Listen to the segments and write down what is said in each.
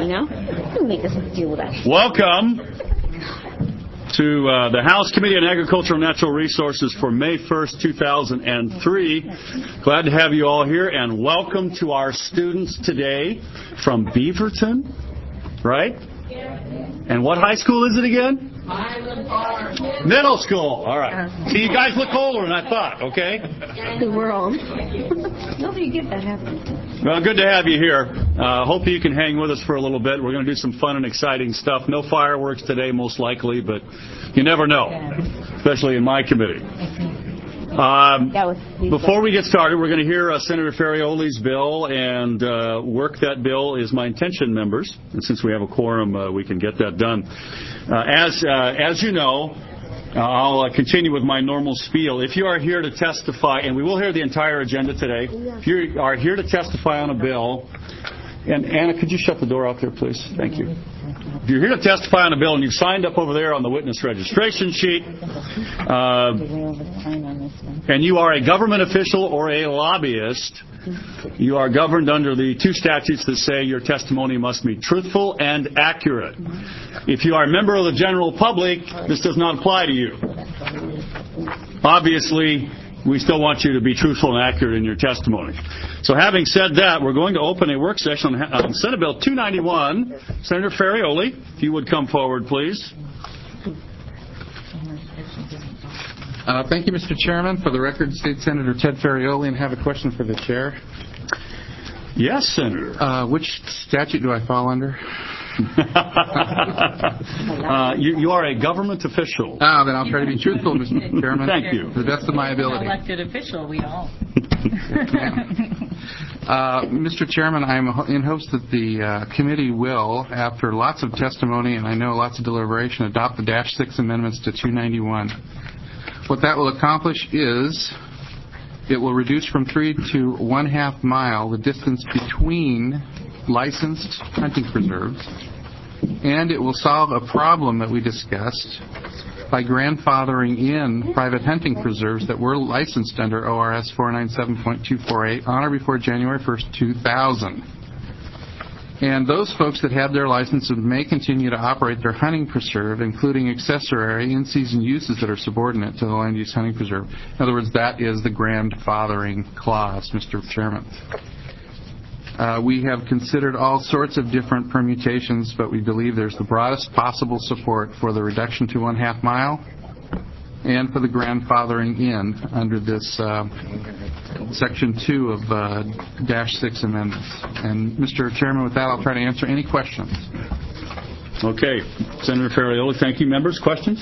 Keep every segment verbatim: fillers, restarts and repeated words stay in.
on now. You make us deal with that. Welcome to uh, the House Committee on Agriculture and Natural Resources for May first, two thousand three. Glad to have you all here, and welcome to our students today from Beaverton, right? And what high school is it again? Middle school. All right. See, you guys look older than I thought, okay? The world. Nobody get that happening. Well, good to have you here. Uh, hope you can hang with us for a little bit. We're going to do some fun and exciting stuff. No fireworks today, most likely, but you never know, especially in my committee. Um, before we get started, we're going to hear uh, Senator Ferrioli's bill, and uh, work that bill is my intention, members. And since we have a quorum, uh, we can get that done. Uh, as uh, as you know, uh, I'll uh, continue with my normal spiel. If you are here to testify, and we will hear the entire agenda today, if you are here to testify on a bill, and Anna, could you shut the door out there, please? Thank you. If you're here to testify on a bill and you've signed up over there on the witness registration sheet, uh, and you are a government official or a lobbyist, you are governed under the two statutes that say your testimony must be truthful and accurate. If you are a member of the general public, this does not apply to you. Obviously, we still want you to be truthful and accurate in your testimony. So having said that, we're going to open a work session on, on Senate Bill two ninety-one. Senator Ferrioli, if you would come forward, please. Uh, thank you, Mister Chairman. For the record, State Senator Ted Ferrioli, and have a question for the chair. Yes, Senator. Uh, which statute do I fall under? uh, you, you are a government official. Ah, then I'll try to be truthful, Mister Chairman. Thank you. To the best of my ability. An elected official, we all. uh, Mister Chairman, I'm in hopes that the uh, committee will, after lots of testimony and I know lots of deliberation, adopt the Dash six amendments to two ninety-one. What that will accomplish is it will reduce from three to one half mile the distance between licensed hunting preserves, and it will solve a problem that we discussed by grandfathering in private hunting preserves that were licensed under O R S four ninety-seven point two forty-eight on or before January first, two thousand. And those folks that have their licenses may continue to operate their hunting preserve, including accessory in-season uses that are subordinate to the land use hunting preserve. In other words, that is the grandfathering clause, Mister Chairman. Uh, we have considered all sorts of different permutations, but we believe there's the broadest possible support for the reduction to one half mile and for the grandfathering in under this uh, Section two of uh, Dash six amendments. And, Mister Chairman, with that, I'll try to answer any questions. Okay. Senator Ferrioli, thank you. Members, questions?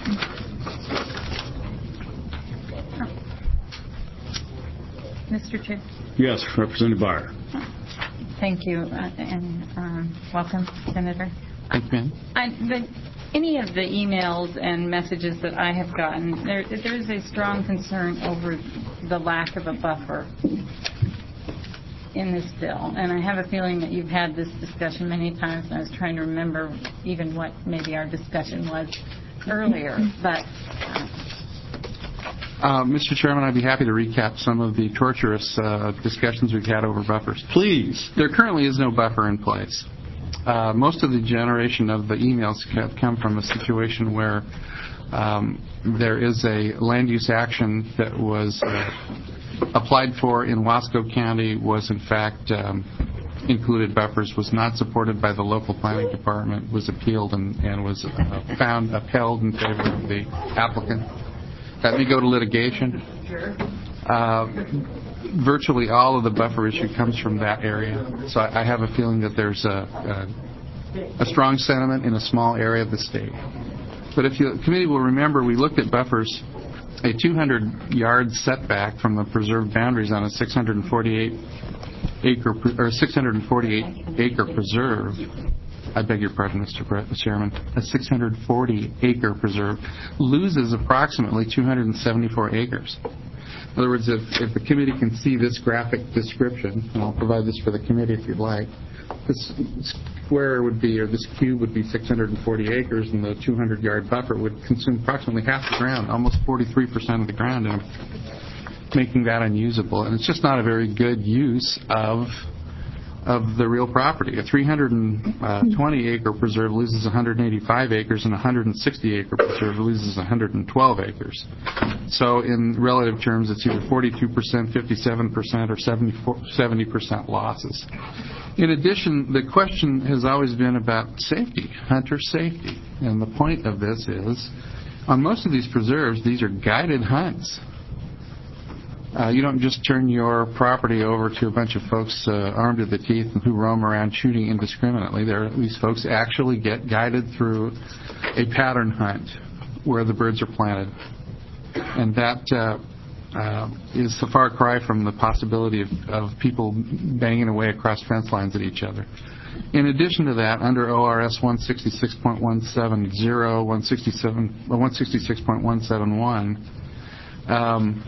Mister Chair. Yes, Representative Byer. Thank you, uh, and um, welcome, Senator. Thank you, ma'am. I, the, any of the emails and messages that I have gotten, there, there is a strong concern over the lack of a buffer in this bill. And I have a feeling that you've had this discussion many times, and I was trying to remember even what maybe our discussion was earlier. But uh, Uh, Mister Chairman, I'd be happy to recap some of the torturous uh, discussions we've had over buffers. Please. There currently is no buffer in place. Uh, most of the generation of the emails have come from a situation where um, there is a land use action that was uh, applied for in Wasco County, was in fact um, included buffers, was not supported by the local planning department, was appealed and, and was uh, found upheld in favor of the applicant. That may go to litigation. Uh, virtually all of the buffer issue comes from that area. So I, I have a feeling that there's a, a, a strong sentiment in a small area of the state. But if you, the committee will remember, we looked at buffers, a two hundred yard setback from the preserved boundaries on a six hundred forty-eight acre or six hundred forty-eight acre preserve. I beg your pardon, Mister Chairman, a six hundred forty acre preserve loses approximately two hundred seventy-four acres. In other words, if, if the committee can see this graphic description, and I'll provide this for the committee if you'd like, this square would be, or this cube would be six hundred forty acres, and the two hundred yard buffer would consume approximately half the ground, almost forty-three percent of the ground, and making that unusable. And it's just not a very good use of of the real property. A three hundred twenty acre preserve loses one hundred eighty-five acres, and a one hundred sixty acre preserve loses one hundred twelve acres. So in relative terms, it's either forty-two percent, fifty-seven percent, or seventy percent losses. In addition, the question has always been about safety, hunter safety. And the point of this is, on most of these preserves, these are guided hunts. Uh, you don't just turn your property over to a bunch of folks uh, armed to the teeth who roam around shooting indiscriminately. There, these folks actually get guided through a pattern hunt where the birds are planted. And that uh, uh, is a far cry from the possibility of, of people banging away across fence lines at each other. In addition to that, under O R S one sixty-six point one seven zero, one sixty-seven, one sixty-six point one seven one, um,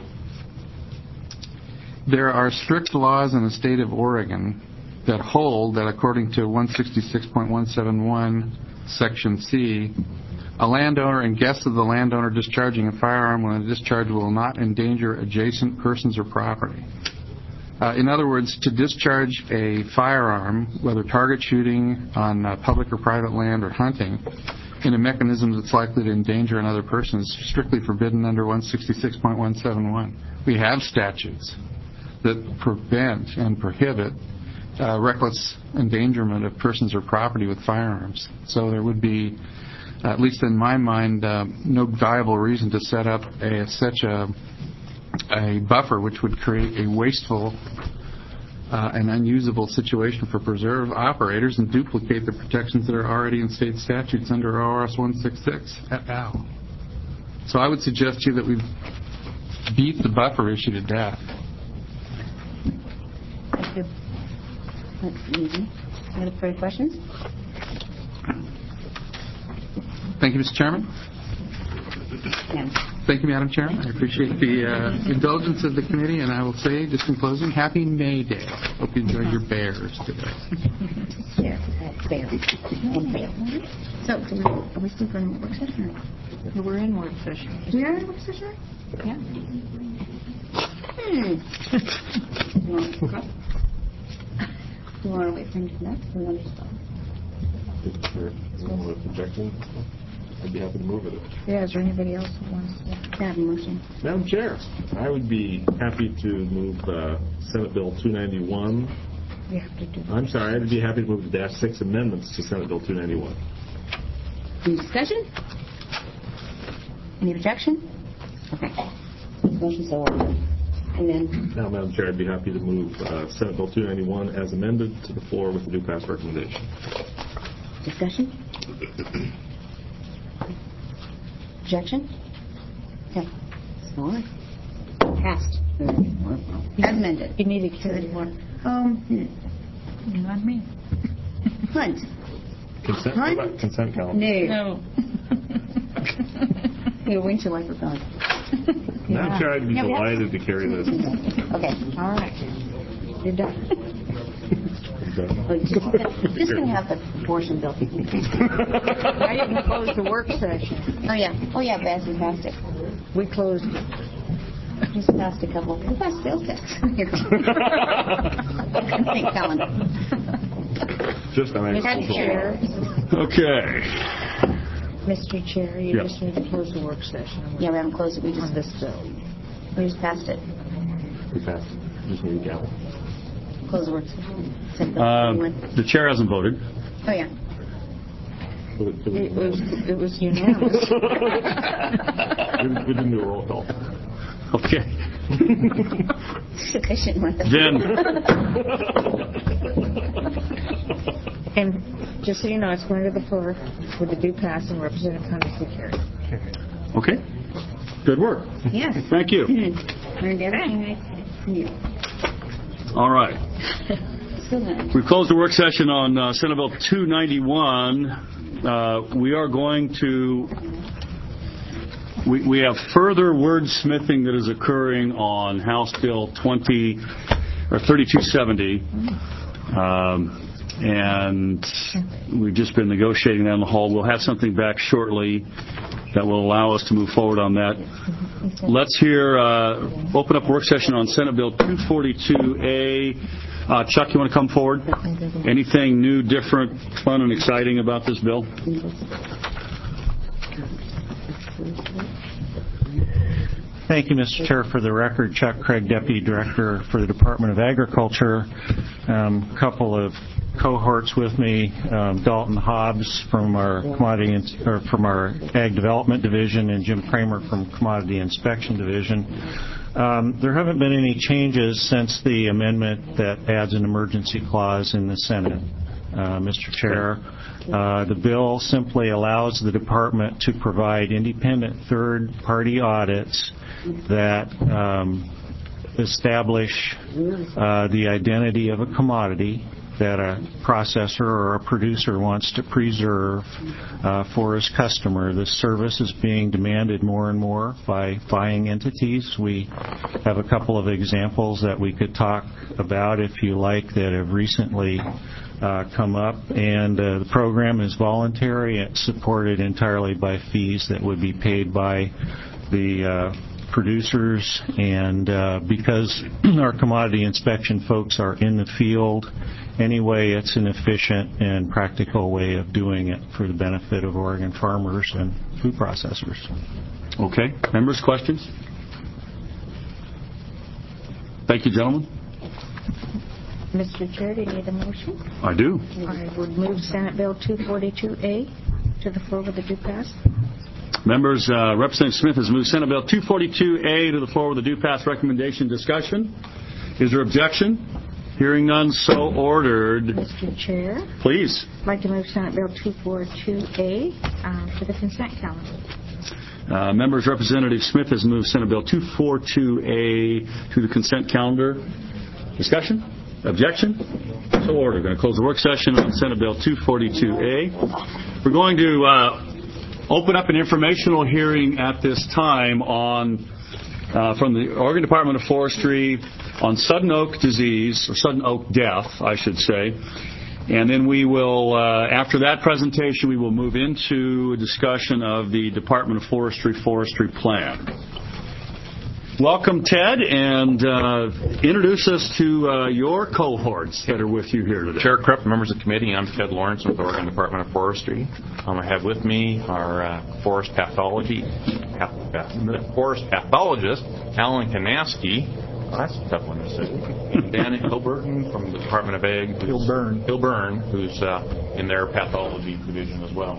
there are strict laws in the state of Oregon that hold that, according to one sixty-six point one seven one, Section C, a landowner and guests of the landowner discharging a firearm when the discharge will not endanger adjacent persons or property. Uh, in other words, to discharge a firearm, whether target shooting on uh, public or private land or hunting, in a mechanism that's likely to endanger another person is strictly forbidden under one sixty-six point one seven one. We have statutes that prevent and prohibit uh, reckless endangerment of persons or property with firearms. So there would be, at least in my mind, uh, no viable reason to set up a, such a, a buffer which would create a wasteful uh, and unusable situation for preserve operators and duplicate the protections that are already in state statutes under O R S one sixty-six et al. So I would suggest to you that we beat the buffer issue to death. Thank you. That's easy. Any other further questions? Thank you, Mister Chairman. Yeah. Thank you, Madam Chairman. I appreciate the uh, indulgence of the committee, and I will say, just in closing, Happy May Day. Hope you enjoyed your bears today. Yeah, uh, fail. And fail. So, do we, are we still going to work session? Or? We're in work session. We are in work session? Yeah. Hmm. You want to okay. You want to wait for him to come back? Or you want to just go? Sure. With objection, I'd be happy to move it. Yeah, is there anybody else who wants to have a motion? Madam Chair, I would be happy to move uh, Senate Bill two ninety-one. We have to do that. I'm sorry, I'd be happy to move the dash six amendments to Senate Bill two ninety-one. Any discussion? Any objection? Okay. Motion so ordered. And then, Now, Madam Chair, I'd be happy to move uh, Senate Bill two ninety-one as amended to the floor with the due pass recommendation. discussion? Objection? Okay. All right. Passed. As amended. You need to carry more. Um, hmm. Not me. Hunt. Consent, Hunt? what about consent calendar? No. No. Here, wait till I forgot. Madam Chair, I'd be Yeah, we have- delighted to carry this. Okay. All right. You're done. Oh, just just going to have the abortion bill. I didn't close the work session. Oh, yeah. Oh, yeah, Baz, we passed it. We closed it. Just passed a couple. We passed sales tax. Here. Consent calendar. Just on Mister Chair, Okay. Mister Chair, you Yep. just need to close the work session. Yeah, we haven't closed it. We just On this bill. we just passed it. We passed it. Just need a gavel. Close the work session. Consent bill. Um, Anyone? the chair hasn't voted. Oh, yeah. It was, it was unanimous. we, we didn't do a roll call. Okay. Sufficient one. Then, And just so you know, it's going to the floor with the due pass and Representative Cummings will carry. okay. Good work. Yes. Thank you. Learned everything I knew. All right. Still learning. We've closed the work session on uh, Senate Bill two ninety-one. Uh, we are going to, we, we have further wordsmithing that is occurring on House Bill twenty or thirty-two seventy. Um, and we've just been negotiating that in the hall. We'll have something back shortly that will allow us to move forward on that. Let's hear, uh, open up work session on Senate Bill two forty-two A. Uh, Chuck, you want to come forward? Anything new, different, fun, and exciting about this bill? Thank you, Mister Chair. For the record, Chuck Craig, Deputy Director for the Department of Agriculture. A um, couple of cohorts with me, um, Dalton Hobbs from our commodity in, or from our Ag Development Division, and Jim Kramer from Commodity Inspection Division. Um, there haven't been any changes since the amendment that adds an emergency clause in the Senate, uh, Mister Chair. Uh, the bill simply allows the department to provide independent third-party audits that um, establish uh, the identity of a commodity that a processor or a producer wants to preserve uh, for his customer. This service is being demanded more and more by buying entities. We have a couple of examples that we could talk about, if you like, that have recently uh, come up. And uh, the program is voluntary. It's supported entirely by fees that would be paid by the uh, producers. And uh, because our commodity inspection folks are in the field anyway, it's an efficient and practical way of doing it for the benefit of Oregon farmers and food processors. Okay. Members, questions? Thank you, gentlemen. Mister Chair, do you need a motion? I do. I would move Senate Bill two forty-two A to the floor with a due pass. Members, uh, Representative Smith has moved Senate Bill two forty-two A to the floor with a due pass recommendation. Discussion. Is there objection? Hearing none, so ordered. Mister Chair, Please. I'd like to move Senate Bill two forty-two A uh, to the consent calendar. Uh, members, Representative Smith has moved Senate Bill two forty-two A to the consent calendar. Discussion? Objection? So ordered. Going to close the work session on Senate Bill two forty-two A. We're going to uh, open up an informational hearing at this time on uh, from the Oregon Department of Forestry on sudden oak disease, or sudden oak death, I should say. And then we will, uh, after that presentation, we will move into a discussion of the Department of Forestry Forestry Plan. Welcome, Ted, and uh, introduce us to uh, your cohorts that are with you here today. Chair Krupp, members of the committee, I'm Ted Lawrence with the Oregon Department of Forestry. Um, I have with me our uh, forest pathology, path, path, forest pathologist, Alan Kanaski. Oh, that's a tough one to say. And Dan Hilburton from the Department of Ag. Hilburn. Hilburn, who's uh, in their pathology division as well,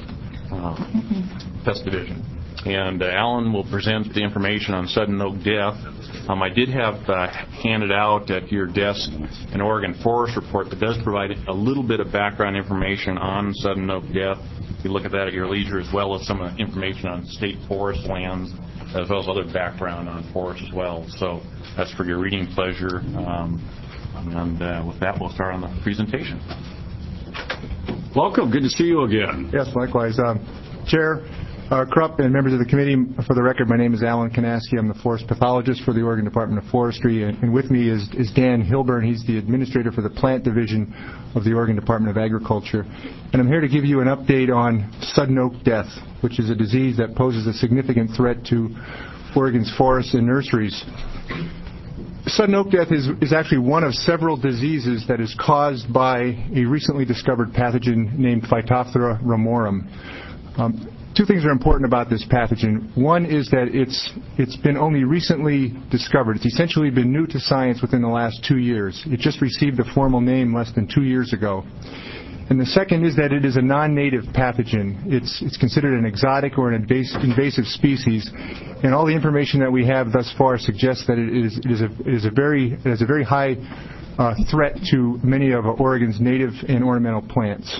uh, pest division. And uh, Alan will present the information on sudden oak death. Um, I did have uh, handed out at your desk an Oregon Forest Report that does provide a little bit of background information on sudden oak death. You look at that at your leisure, as well as some uh, information on state forest lands, as well as other background on forests as well. So that's for your reading pleasure. Um, and uh, with that, we'll start on the presentation. Welcome. Good to see you again. Yes, likewise. Um, Chair uh, Krupp and members of the committee, for the record, my name is Alan Kanaski. I'm the forest pathologist for the Oregon Department of Forestry. And, and with me is, is Dan Hilburn. He's the administrator for the plant division of the Oregon Department of Agriculture. And I'm here to give you an update on sudden oak death, which is a disease that poses a significant threat to Oregon's forests and nurseries. Sudden oak death is, is actually one of several diseases that is caused by a recently discovered pathogen named Phytophthora ramorum. Um, two things are important about this pathogen. One is that it's it's been only recently discovered. It's essentially been new to science within the last two years. It just received a formal name less than two years ago. And the second is that it is a non-native pathogen. It's, it's considered an exotic or an invasive species, and all the information that we have thus far suggests that it is, it is, a, it is a very, it has a very high uh, threat to many of Oregon's native and ornamental plants.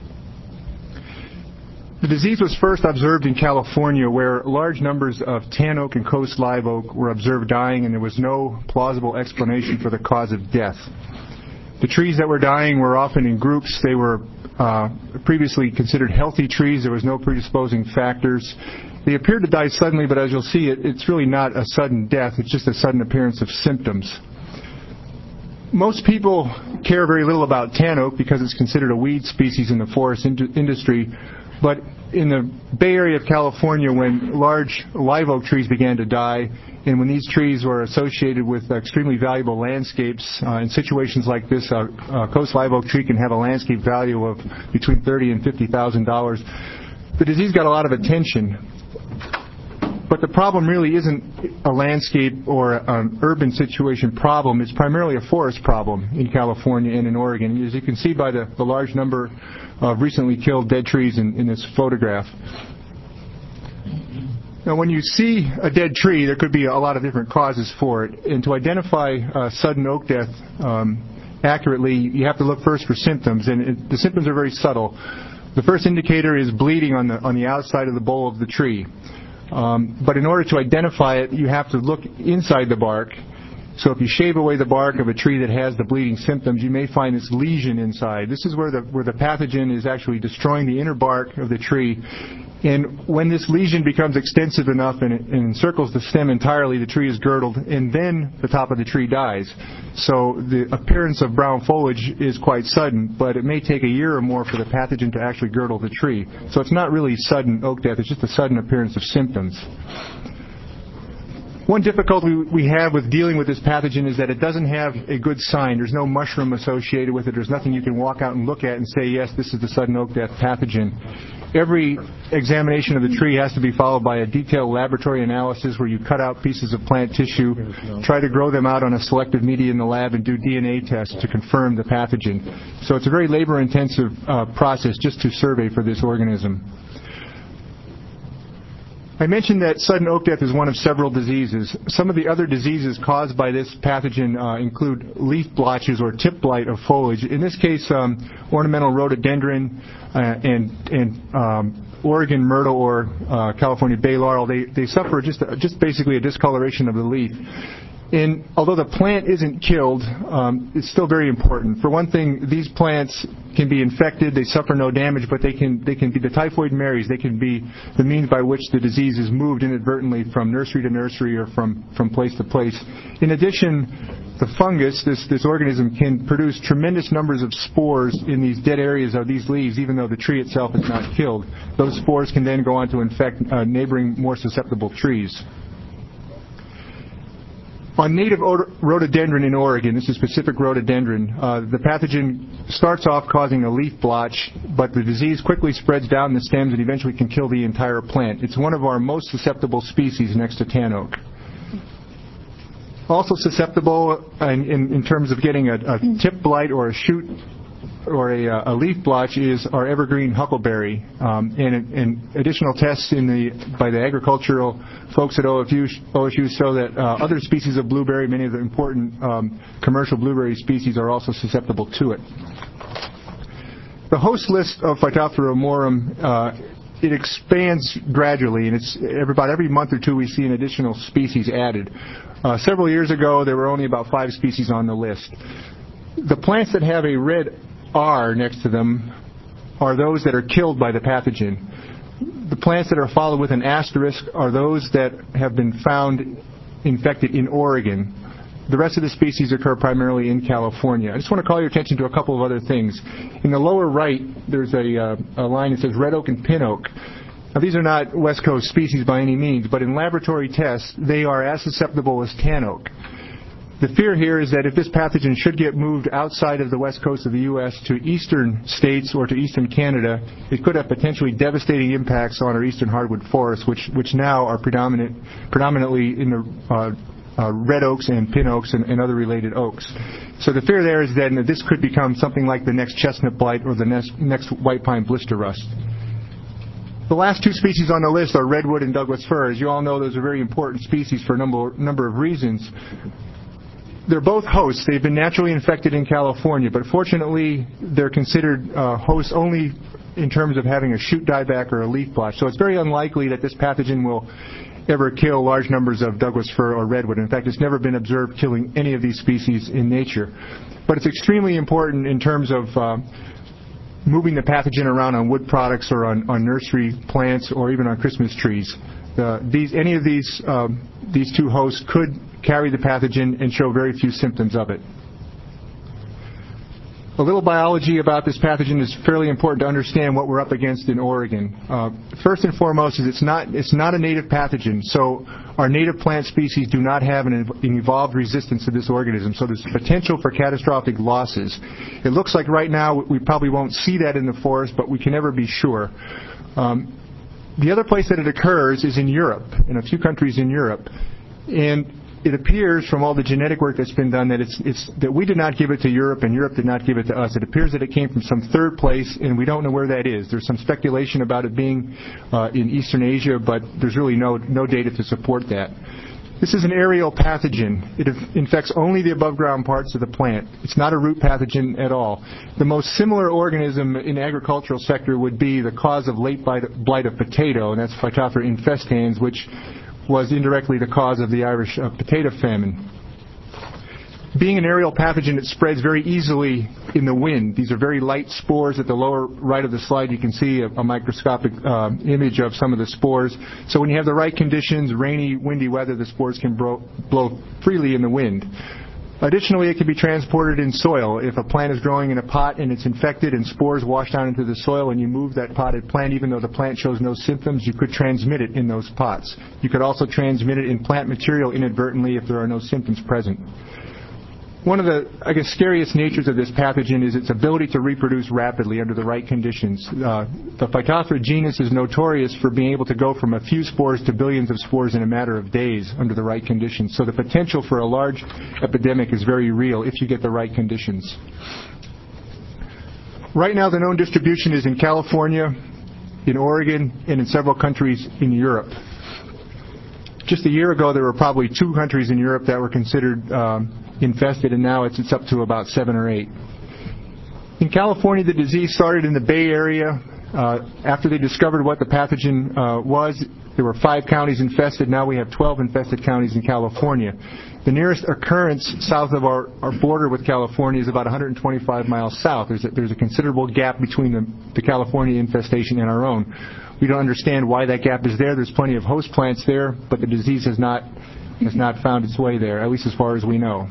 The disease was first observed in California, where large numbers of tan oak and coast live oak were observed dying, and there was no plausible explanation for the cause of death. The trees that were dying were often in groups. They were uh, previously considered healthy trees. There was no predisposing factors. They appeared to die suddenly, but as you'll see, it, it's really not a sudden death. It's just a sudden appearance of symptoms. Most people care very little about tan oak because it's considered a weed species in the forest in- industry, But in the Bay Area of California, when large live oak trees began to die, and when these trees were associated with extremely valuable landscapes, uh, in situations like this, a uh, uh, coast live oak tree can have a landscape value of between thirty thousand dollars and fifty thousand dollars. The disease got a lot of attention. But the problem really isn't a landscape or an urban situation problem. It's primarily a forest problem in California and in Oregon, as you can see by the, the large number of recently killed dead trees in, in this photograph. Now, when you see a dead tree, there could be a lot of different causes for it. And to identify uh, sudden oak death um, accurately, you have to look first for symptoms. And it, the symptoms are very subtle. The first indicator is bleeding on the, on the outside of the bole of the tree. Um, but in order to identify it, you have to look inside the bark. So if you shave away the bark of a tree that has the bleeding symptoms, you may find this lesion inside. This is where the where the pathogen is actually destroying the inner bark of the tree. And when this lesion becomes extensive enough and, it, and encircles the stem entirely, the tree is girdled, and then the top of the tree dies. So the appearance of brown foliage is quite sudden, but it may take a year or more for the pathogen to actually girdle the tree. So it's not really sudden oak death, it's just a sudden appearance of symptoms. One difficulty we have with dealing with this pathogen is that it doesn't have a good sign. There's no mushroom associated with it. There's nothing you can walk out and look at and say, yes, this is the sudden oak death pathogen. Every examination of the tree has to be followed by a detailed laboratory analysis where you cut out pieces of plant tissue, try to grow them out on a selective media in the lab, and do D N A tests to confirm the pathogen. So it's a very labor-intensive uh, process just to survey for this organism. I mentioned that sudden oak death is one of several diseases. Some of the other diseases caused by this pathogen uh, include leaf blotches or tip blight of foliage. In this case, um, ornamental rhododendron uh, and, and um, Oregon myrtle or uh, California bay laurel, they, they suffer just, just basically a discoloration of the leaf. And although the plant isn't killed, um, it's still very important. For one thing, these plants can be infected. They suffer no damage, but they can they can be the typhoid Marys. They can be the means by which the disease is moved inadvertently from nursery to nursery or from, from place to place. In addition, the fungus, this, this organism, can produce tremendous numbers of spores in these dead areas of these leaves, even though the tree itself is not killed. Those spores can then go on to infect uh, neighboring, more susceptible trees. On native rhododendron in Oregon, this is Pacific rhododendron, uh, the pathogen starts off causing a leaf blotch, but the disease quickly spreads down the stems and eventually can kill the entire plant. It's one of our most susceptible species next to tan oak. Also susceptible in, in, in terms of getting a, a tip blight or a shoot or a, a leaf blotch is our evergreen huckleberry. Um, and, and additional tests in the, by the agricultural folks at O S U, O S U show that uh, other species of blueberry, many of the important um, commercial blueberry species, are also susceptible to it. The host list of Phytophthora morum, uh, it expands gradually, and it's about every month or two we see an additional species added. Uh, several years ago, there were only about five species on the list. The plants that have a red R next to them are those that are killed by the pathogen. The plants that are followed with an asterisk are those that have been found infected in Oregon. The rest of the species occur primarily in California. I just want to call your attention to a couple of other things. In the lower right, there's a, uh, a line that says red oak and pin oak. Now, these are not West Coast species by any means, but in laboratory tests, they are as susceptible as tan oak. The fear here is that if this pathogen should get moved outside of the west coast of the U S to eastern states or to eastern Canada, it could have potentially devastating impacts on our eastern hardwood forests, which which now are predominant, predominantly in the uh, uh, red oaks and pin oaks and, and other related oaks. So the fear there is that this could become something like the next chestnut blight or the next, next white pine blister rust. The last two species on the list are redwood and Douglas fir. As you all know, those are very important species for a number, number of reasons. They're both hosts. They've been naturally infected in California, but fortunately they're considered uh, hosts only in terms of having a shoot dieback or a leaf blotch. So it's very unlikely that this pathogen will ever kill large numbers of Douglas fir or redwood. In fact, it's never been observed killing any of these species in nature. But it's extremely important in terms of uh, moving the pathogen around on wood products or on, on nursery plants or even on Christmas trees. Uh, these, any of these, um, these two hosts could carry the pathogen and show very few symptoms of it. A little biology about this pathogen is fairly important to understand what we're up against in Oregon. Uh, first and foremost is it's not, it's not a native pathogen, so our native plant species do not have an, an evolved resistance to this organism, so there's potential for catastrophic losses. It looks like right now we probably won't see that in the forest, but we can never be sure. Um, the other place that it occurs is in Europe, in a few countries in Europe. And it appears from all the genetic work that's been done that it's, it's that we did not give it to Europe and Europe did not give it to us. It appears that it came from some third place, and we don't know where that is. There's some speculation about it being uh, in Eastern Asia, but there's really no, no data to support that. This is an aerial pathogen. It infects only the above-ground parts of the plant. It's not a root pathogen at all. The most similar organism in the agricultural sector would be the cause of late blight of potato, and that's Phytophthora infestans, which was indirectly the cause of the Irish uh, potato famine. Being an aerial pathogen, it spreads very easily in the wind. These are very light spores. At the lower right of the slide, you can see a, a microscopic uh, image of some of the spores. So when you have the right conditions, rainy, windy weather, the spores can bro- blow freely in the wind. Additionally, it can be transported in soil. If a plant is growing in a pot and it's infected and spores wash down into the soil and you move that potted plant, even though the plant shows no symptoms, you could transmit it in those pots. You could also transmit it in plant material inadvertently if there are no symptoms present. One of the, I guess, scariest natures of this pathogen is its ability to reproduce rapidly under the right conditions. Uh, the Phytophthora genus is notorious for being able to go from a few spores to billions of spores in a matter of days under the right conditions. So the potential for a large epidemic is very real if you get the right conditions. Right now, the known distribution is in California, in Oregon, and in several countries in Europe. Just a year ago, there were probably two countries in Europe that were considered um, infested, and now it's, it's up to about seven or eight. In California, the disease started in the Bay Area. Uh, after they discovered what the pathogen uh, was, there were five counties infested. Now we have twelve infested counties in California. The nearest occurrence south of our, our border with California is about one hundred twenty-five miles south. There's a, there's a considerable gap between the, the California infestation and our own. We don't understand why that gap is there. There's plenty of host plants there, but the disease has not has not found its way there, at least as far as we know.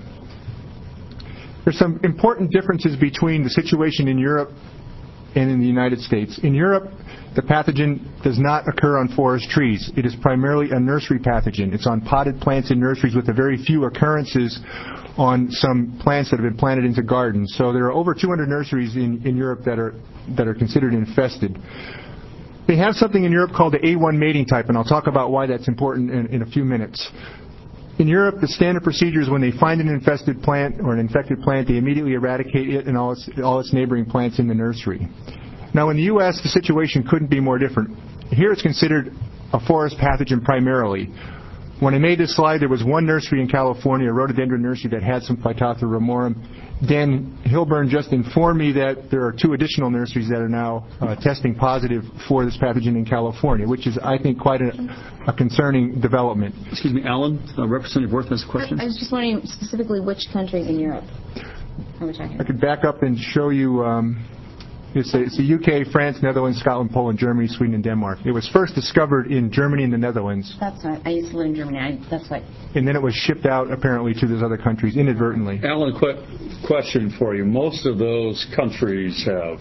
There's some important differences between the situation in Europe and in the United States. In Europe, the pathogen does not occur on forest trees. It is primarily a nursery pathogen. It's on potted plants in nurseries with a very few occurrences on some plants that have been planted into gardens. So there are over two hundred nurseries in, in Europe that are that are considered infested. They have something in Europe called the A one mating type, and I'll talk about why that's important in, in a few minutes. In Europe, the standard procedure is when they find an infested plant or an infected plant, they immediately eradicate it and all its, all its neighboring plants in the nursery. Now, in the U S, the situation couldn't be more different. Here it's considered a forest pathogen primarily. When I made this slide, there was one nursery in California, a rhododendron nursery, that had some Phytophthora ramorum. Dan Hilburn just informed me that there are two additional nurseries that are now uh, testing positive for this pathogen in California, which is, I think, quite a, a concerning development. Excuse me, Alan, uh, Representative Worth has a question. I was just wondering specifically which countries in Europe are we talking about? I could back up and show you. Um, It's the, it's the U K, France, Netherlands, Scotland, Poland, Germany, Sweden, and Denmark. It was first discovered in Germany and the Netherlands. That's right. I used to live in Germany. I, that's right. And then it was shipped out, apparently, to those other countries inadvertently. Alan, quick question for you. Most of those countries have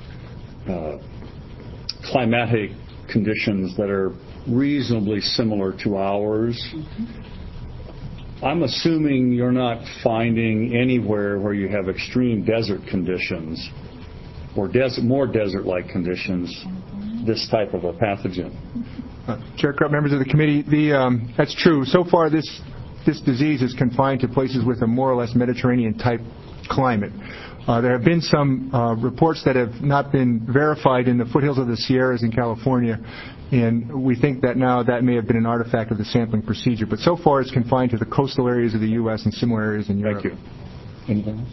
uh, climatic conditions that are reasonably similar to ours. Mm-hmm. I'm assuming you're not finding anywhere where you have extreme desert conditions or desert, more desert-like conditions, this type of a pathogen. Uh, Chair Krupp, members of the committee, the, um, that's true. So far, this this disease is confined to places with a more or less Mediterranean-type climate. Uh, there have been some uh, reports that have not been verified in the foothills of the Sierras in California, and we think that now that may have been an artifact of the sampling procedure. But so far, it's confined to the coastal areas of the U S and similar areas in Europe. Thank you. Anything else?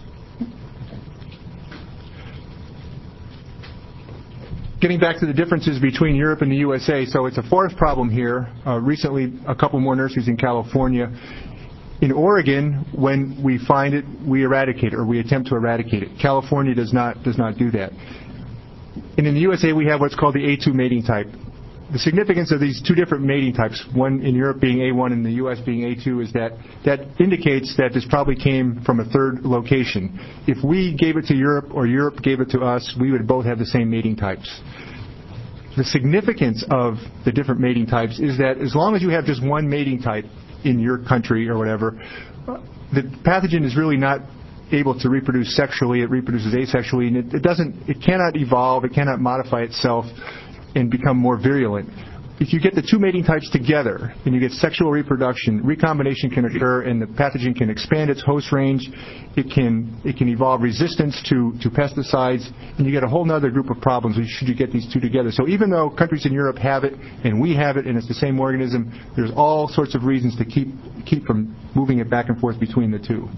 Getting back to the differences between Europe and the U S A, so it's a forest problem here. Uh, recently, a couple more nurseries in California. In Oregon, when we find it, we eradicate it, or we attempt to eradicate it. California does not does not do that. And in the U S A, we have what's called the A two mating type. the significance of these two different mating types, one in Europe being A one and the U S being A two, is that that indicates that this probably came from a third location. If we gave it to Europe or Europe gave it to us, we would both have the same mating types. The significance of the different mating types is that as long as you have just one mating type in your country or whatever, the pathogen is really not able to reproduce sexually. It reproduces asexually, and it, it doesn't, it cannot evolve, it cannot modify itself and become more virulent. If you get the two mating types together and you get sexual reproduction, recombination can occur and the pathogen can expand its host range. It can it can evolve resistance to, to pesticides, and you get a whole other group of problems should you get these two together. So even though countries in Europe have it and we have it and it's the same organism, there's all sorts of reasons to keep keep from moving it back and forth between the two.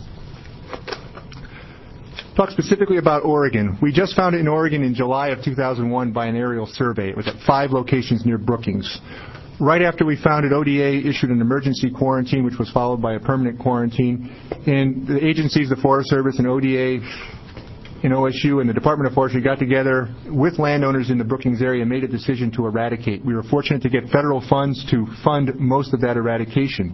Talk specifically about Oregon. We just found it in Oregon in July of two thousand one by an aerial survey. It was at five locations near Brookings. Right after we found it, O D A issued an emergency quarantine, which was followed by a permanent quarantine. And the agencies, the Forest Service and O D A and O S U and the Department of Forestry got together with landowners in the Brookings area and made a decision to eradicate. We were fortunate to get federal funds to fund most of that eradication.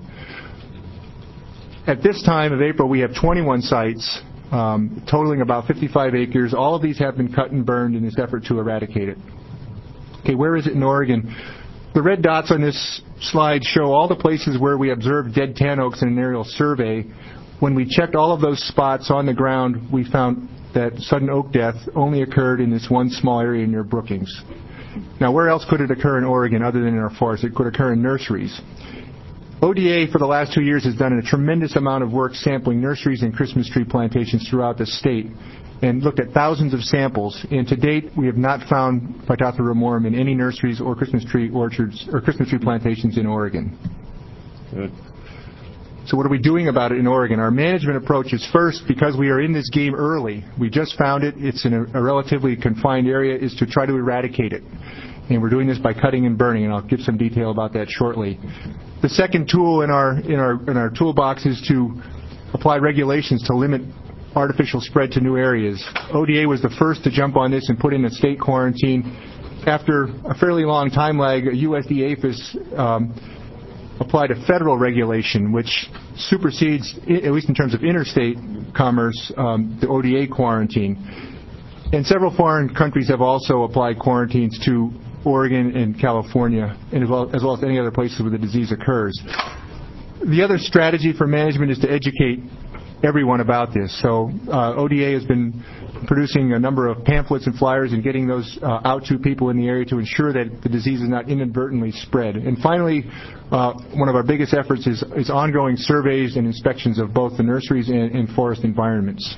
At this time of April, we have twenty-one sites, Um, totaling about fifty-five acres. All of these have been cut and burned in this effort to eradicate it. Okay, where is it in Oregon? The red dots on this slide show all the places where we observed dead tan oaks in an aerial survey. When we checked all of those spots on the ground, we found that sudden oak death only occurred in this one small area near Brookings. Now, where else could it occur in Oregon other than in our forests? It could occur in nurseries. O D A for the last two years has done a tremendous amount of work sampling nurseries and Christmas tree plantations throughout the state and looked at thousands of samples. And to date, we have not found Phytophthora ramorum in any nurseries or Christmas tree orchards or Christmas tree plantations in Oregon. Good. So what are we doing about it in Oregon? Our management approach is first, because we are in this game early, we just found it, it's in a, a relatively confined area, is to try to eradicate it. And we're doing this by cutting and burning, and I'll give some detail about that shortly. The second tool in our in our in our toolbox is to apply regulations to limit artificial spread to new areas. O D A was the first to jump on this and put in a state quarantine. After a fairly long time lag, U S D A APHIS um, applied a federal regulation which supersedes, at least in terms of interstate commerce, um, the O D A quarantine. And several foreign countries have also applied quarantines to Oregon and California, and as well, as well as any other places where the disease occurs. The other strategy for management is to educate everyone about this. So uh, O D A has been producing a number of pamphlets and flyers and getting those uh, out to people in the area to ensure that the disease is not inadvertently spread. And finally, uh, one of our biggest efforts is, is ongoing surveys and inspections of both the nurseries and, and forest environments.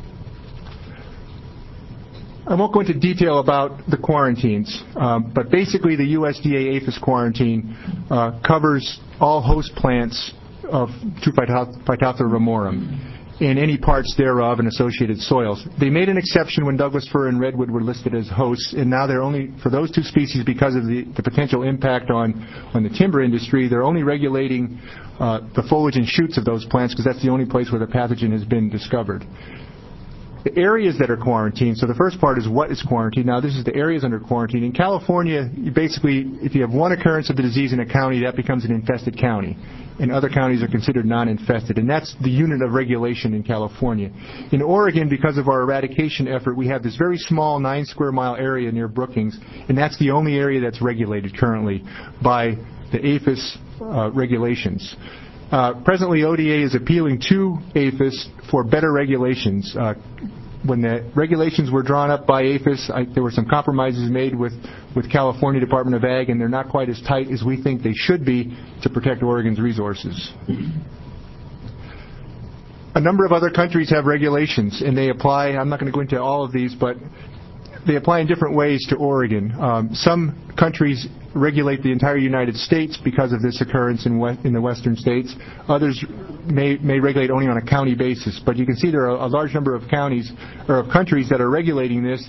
I won't go into detail about the quarantines, um, but basically the U S D A APHIS quarantine uh, covers all host plants of to Phytophthora ramorum in any parts thereof and associated soils. They made an exception when Douglas fir and redwood were listed as hosts, and now they're only, for those two species, because of the, the potential impact on, on the timber industry, they're only regulating uh, the foliage and shoots of those plants because that's the only place where the pathogen has been discovered. The areas that are quarantined, so the first part is what is quarantined. Now, this is the areas under quarantine. In California, you basically, if you have one occurrence of the disease in a county, that becomes an infested county. And other counties are considered non-infested. And that's the unit of regulation in California. In Oregon, because of our eradication effort, we have this very small nine square mile area near Brookings, and that's the only area that's regulated currently by the APHIS uh, regulations. Uh, presently, O D A is appealing to APHIS for better regulations. Uh, when the regulations were drawn up by APHIS, I, there were some compromises made with, with California Department of Ag, and they're not quite as tight as we think they should be to protect Oregon's resources. A number of other countries have regulations, and they apply. I'm not going to go into all of these, but they apply in different ways to Oregon. Um, some countries regulate the entire United States because of this occurrence in, we- in the western states. Others may, may regulate only on a county basis. But you can see there are a large number of counties or of countries that are regulating this,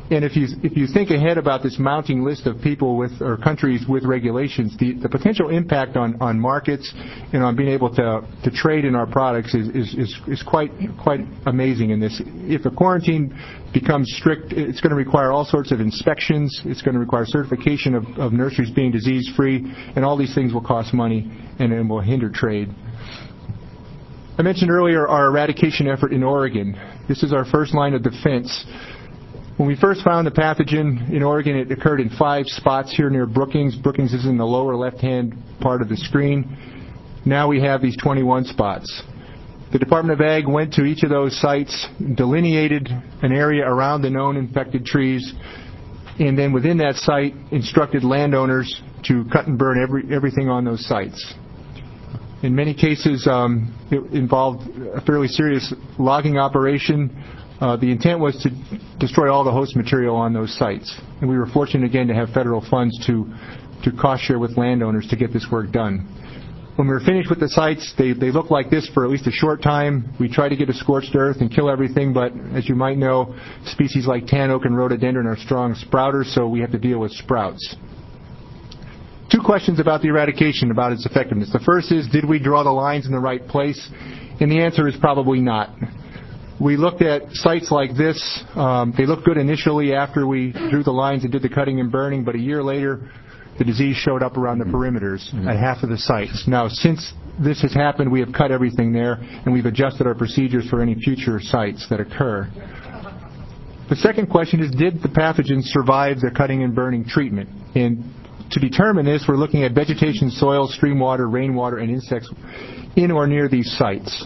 And if you if you think ahead about this mounting list of people with or countries with regulations, the, the potential impact on, on markets and on being able to, to trade in our products is, is, is, is quite quite amazing in this. If a quarantine becomes strict, it's going to require all sorts of inspections. It's going to require certification of, of nurseries being disease-free, and all these things will cost money and, and will hinder trade. I mentioned earlier our eradication effort in Oregon. This is our first line of defense. When we first found the pathogen in Oregon, it occurred in five spots here near Brookings. Brookings is in the lower left-hand part of the screen. Now we have these twenty-one spots. The Department of Ag went to each of those sites, delineated an area around the known infected trees, and then within that site instructed landowners to cut and burn every, everything on those sites. In many cases, um, it involved a fairly serious logging operation. Uh, the intent was to destroy all the host material on those sites. And we were fortunate again to have federal funds to, to cost share with landowners to get this work done. When we were finished with the sites, they, they looked like this for at least a short time. We tried to get a scorched earth and kill everything, but as you might know, species like tan oak and rhododendron are strong sprouters, so we have to deal with sprouts. Two questions about the eradication, about its effectiveness. The first is, did we draw the lines in the right place? And the answer is probably not. We looked at sites like this. Um, they looked good initially after we drew the lines and did the cutting and burning, but a year later, the disease showed up around the perimeters mm-hmm. at half of the sites. Now, since this has happened, we have cut everything there, and we've adjusted our procedures for any future sites that occur. The second question is, did the pathogen survive the cutting and burning treatment? And to determine this, we're looking at vegetation, soil, stream water, rainwater, and insects in or near these sites.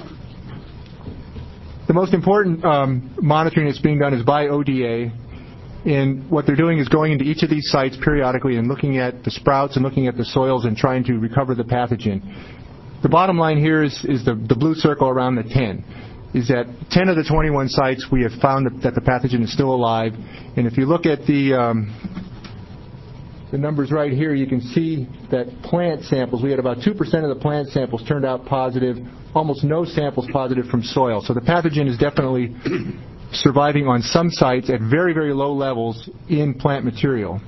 The most important um, monitoring that's being done is by O D A, and what they're doing is going into each of these sites periodically and looking at the sprouts and looking at the soils and trying to recover the pathogen. The bottom line here is, is the, the blue circle around the ten. Is that ten of the twenty-one sites we have found that, that the pathogen is still alive, and if you look at the um, the numbers right here, you can see that plant samples, we had about two percent of the plant samples turned out positive, almost no samples positive from soil. So the pathogen is definitely surviving on some sites at very, very low levels in plant material.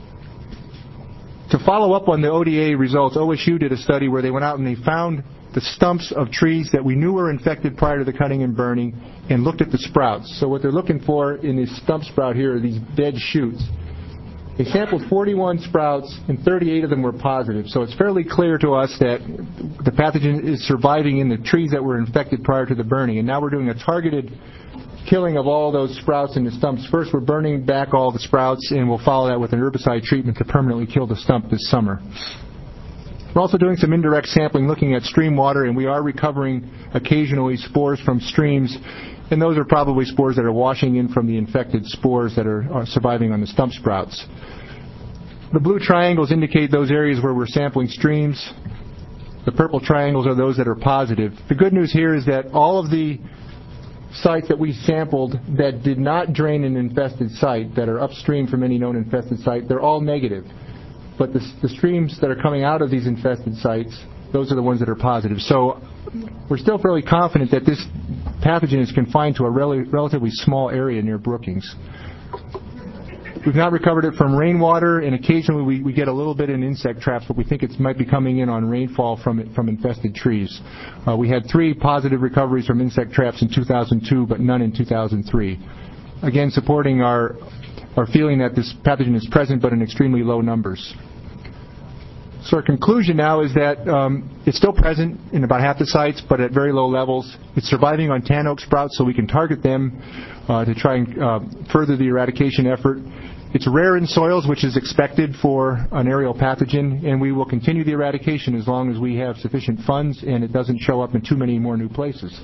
To follow up on the O D A results, O S U did a study where they went out and they found the stumps of trees that we knew were infected prior to the cutting and burning and looked at the sprouts. So what they're looking for in this stump sprout here are these dead shoots. They sampled forty-one sprouts, and thirty-eight of them were positive. So it's fairly clear to us that the pathogen is surviving in the trees that were infected prior to the burning. And now we're doing a targeted killing of all those sprouts in the stumps. First, we're burning back all the sprouts, and we'll follow that with an herbicide treatment to permanently kill the stump this summer. We're also doing some indirect sampling, looking at stream water, and we are recovering occasionally spores from streams. And those are probably spores that are washing in from the infected spores that are, are surviving on the stump sprouts. The blue triangles indicate those areas where we're sampling streams. The purple triangles are those that are positive. The good news here is that all of the sites that we sampled that did not drain an infested site, that are upstream from any known infested site, they're all negative. But the, the streams that are coming out of these infested sites, those are the ones that are positive. So we're still fairly confident that this pathogen is confined to a rel- relatively small area near Brookings. We've not recovered it from rainwater, and occasionally we, we get a little bit in insect traps, but we think it might be coming in on rainfall from it, from infested trees. Uh, we had three positive recoveries from insect traps in two thousand two, but none in two thousand three. Again, supporting our, our feeling that this pathogen is present, but in extremely low numbers. So our conclusion now is that um, it's still present in about half the sites, but at very low levels. It's surviving on tan oak sprouts, so we can target them uh, to try and uh, further the eradication effort. It's rare in soils, which is expected for an aerial pathogen, and we will continue the eradication as long as we have sufficient funds and it doesn't show up in too many more new places.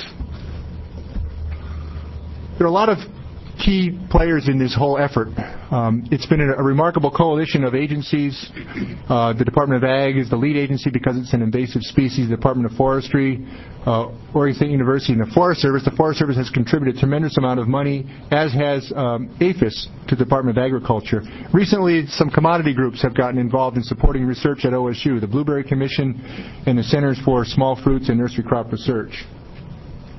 There are a lot of key players in this whole effort. Um, it's been a, a remarkable coalition of agencies. Uh, the Department of Ag is the lead agency because it's an invasive species. The Department of Forestry, uh, Oregon State University, and the Forest Service. The Forest Service has contributed a tremendous amount of money, as has um, APHIS to the Department of Agriculture. Recently, some commodity groups have gotten involved in supporting research at O S U, the Blueberry Commission and the Centers for Small Fruits and Nursery Crop Research.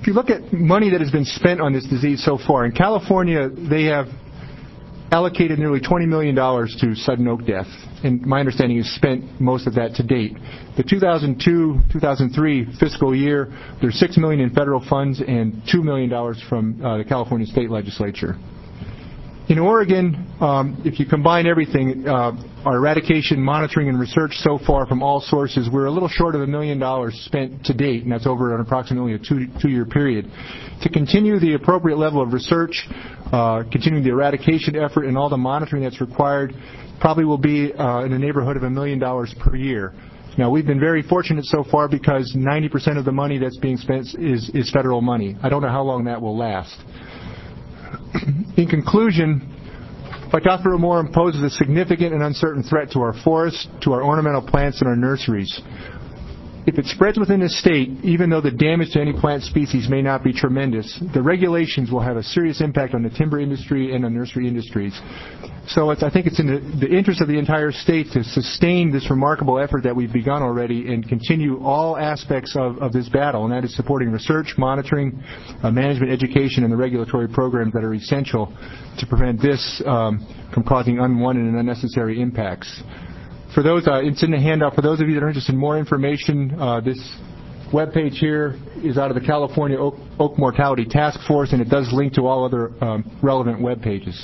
if you look at money that has been spent on this disease so far, in California, they have allocated nearly twenty million dollars to sudden oak death, and my understanding is spent most of that to date. The two thousand two two thousand three fiscal year, there's six million dollars in federal funds and two million dollars from uh, the California state legislature. In Oregon, um, if you combine everything, uh, our eradication, monitoring, and research so far from all sources, we're a little short of a million dollars spent to date, and that's over an approximately a two, two-year period. To continue the appropriate level of research, uh, continuing the eradication effort, and all the monitoring that's required, probably will be uh, in the neighborhood of a million dollars per year. Now, we've been very fortunate so far because ninety percent of the money that's being spent is, is federal money. I don't know how long that will last. In conclusion, Phytophthora morum poses a significant and uncertain threat to our forests, to our ornamental plants, and our nurseries. If it spreads within the state, even though the damage to any plant species may not be tremendous, the regulations will have a serious impact on the timber industry and on nursery industries. So it's, I think it's in the, the interest of the entire state to sustain this remarkable effort that we've begun already and continue all aspects of, of this battle, and that is supporting research, monitoring, uh, management, education, and the regulatory programs that are essential to prevent this um, from causing unwanted and unnecessary impacts. For those, uh, it's in the handout. For those of you that are interested in more information, uh, this webpage here is out of the California Oak, Oak Mortality Task Force, and it does link to all other um, relevant web pages.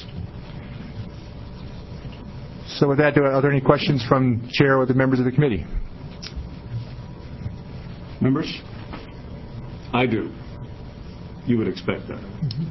So with that, are there any questions from Chair or the members of the committee? Members? I do. You would expect that.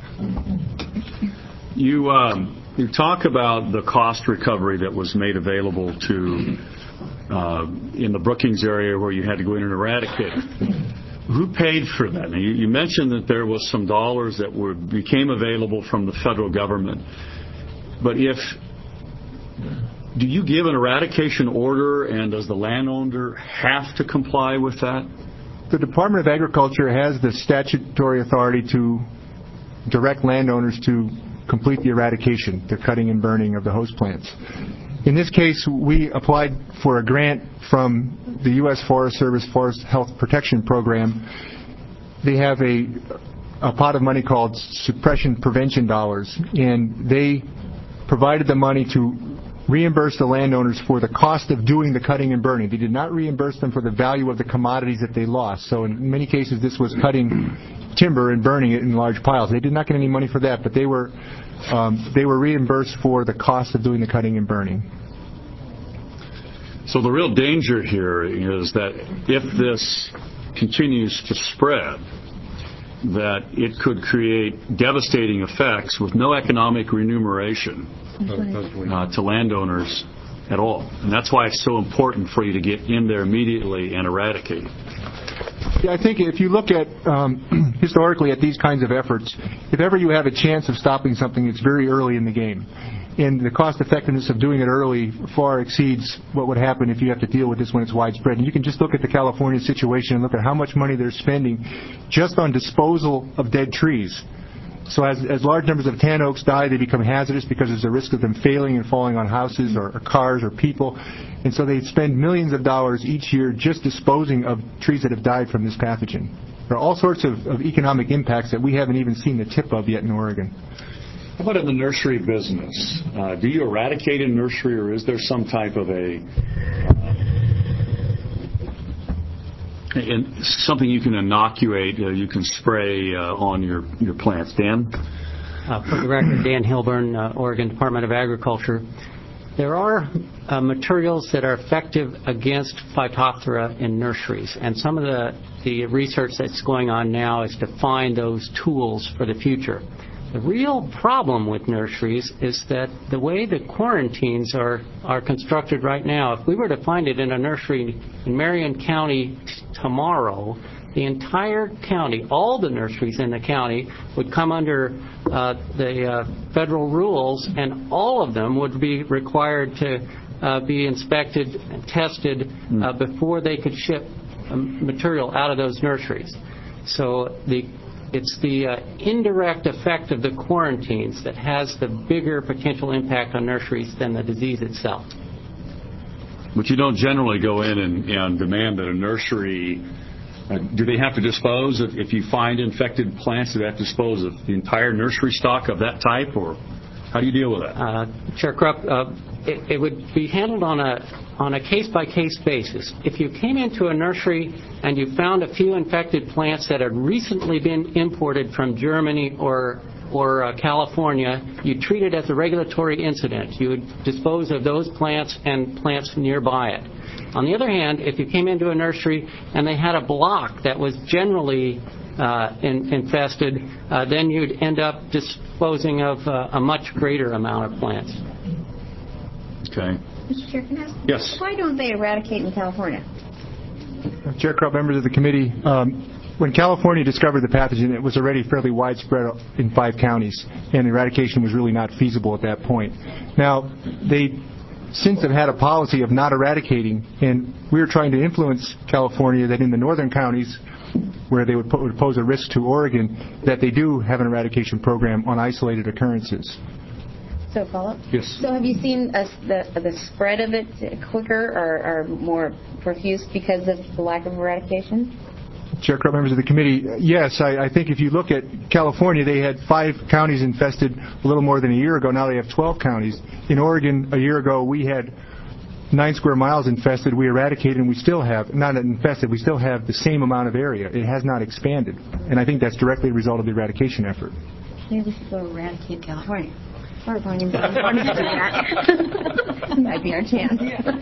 You... Um, You talk about the cost recovery that was made available to, uh, in the Brookings area where you had to go in and eradicate. Who paid for that? Now, you, you mentioned that there was some dollars that were became available from the federal government. But if, do you give an eradication order, and does the landowner have to comply with that? The Department of Agriculture has the statutory authority to direct landowners to complete the eradication, the cutting and burning of the host plants. In this case, we applied for a grant from the U S Forest Service Forest Health Protection Program. They have a, a pot of money called suppression prevention dollars, and they provided the money to reimburse the landowners for the cost of doing the cutting and burning. They did not reimburse them for the value of the commodities that they lost. So in many cases, this was cutting timber and burning it in large piles. They did not get any money for that, but they were um, they were reimbursed for the cost of doing the cutting and burning. So the real danger here is that if this continues to spread, that it could create devastating effects with no economic remuneration uh, to landowners at all. And that's why it's so important for you to get in there immediately and eradicate. Yeah, I think if you look at um, historically at these kinds of efforts, if ever you have a chance of stopping something, it's very early in the game. And the cost effectiveness of doing it early far exceeds what would happen if you have to deal with this when it's widespread. And you can just look at the California situation and look at how much money they're spending just on disposal of dead trees. So as, as large numbers of tan oaks die, they become hazardous because there's a risk of them failing and falling on houses or, or cars or people. And so they spend millions of dollars each year just disposing of trees that have died from this pathogen. There are all sorts of, of economic impacts that we haven't even seen the tip of yet in Oregon. How about in the nursery business? Uh, do you eradicate in nursery, or is there some type of a and something you can inoculate, uh, you can spray uh, on your, your plants? Dan? Uh, for the record, Dan Hilburn, uh, Oregon Department of Agriculture. There are uh, materials that are effective against Phytophthora in nurseries, and some of the, the research that's going on now is to find those tools for the future. The real problem with nurseries is that the way the quarantines are, are constructed right now, if we were to find it in a nursery in Marion County tomorrow, the entire county, all the nurseries in the county, would come under uh, the uh, federal rules, and all of them would be required to uh, be inspected and tested uh, before they could ship um, material out of those nurseries. So the It's the uh, indirect effect of the quarantines that has the bigger potential impact on nurseries than the disease itself. But you don't generally go in and, and demand that a nursery Uh, do they have to dispose of, if you find infected plants, do they have to dispose of the entire nursery stock of that type, or how do you deal with that? Uh, Chair Krupp, uh, it, it would be handled on a on a case-by-case basis. If you came into a nursery and you found a few infected plants that had recently been imported from Germany or or uh, California, you treat it as a regulatory incident. You would dispose of those plants and plants nearby it. On the other hand, if you came into a nursery and they had a block that was generally uh, in, infested, uh, then you'd end up disposing of uh, a much greater amount of plants. Okay. Mister Chair, can I ask? Yes. Why don't they eradicate in California? Chair Krupp, members of the committee, um, when California discovered the pathogen, it was already fairly widespread in five counties, and eradication was really not feasible at that point. Now, they since have had a policy of not eradicating, and we're trying to influence California that in the northern counties, where they would, po- would pose a risk to Oregon, that they do have an eradication program on isolated occurrences. So follow-up? Yes. So have you seen uh, the the spread of it quicker or, or more profuse because of the lack of eradication? Chair Krupp, members of the committee, yes, I, I think if you look at California, they had five counties infested a little more than a year ago. Now they have twelve counties. In Oregon, a year ago, we had nine square miles infested. We eradicated, and we still have, not infested, we still have the same amount of area. It has not expanded. And I think that's directly a result of the eradication effort. Maybe we should go eradicate California. Or going into California to do that. Might be our chance.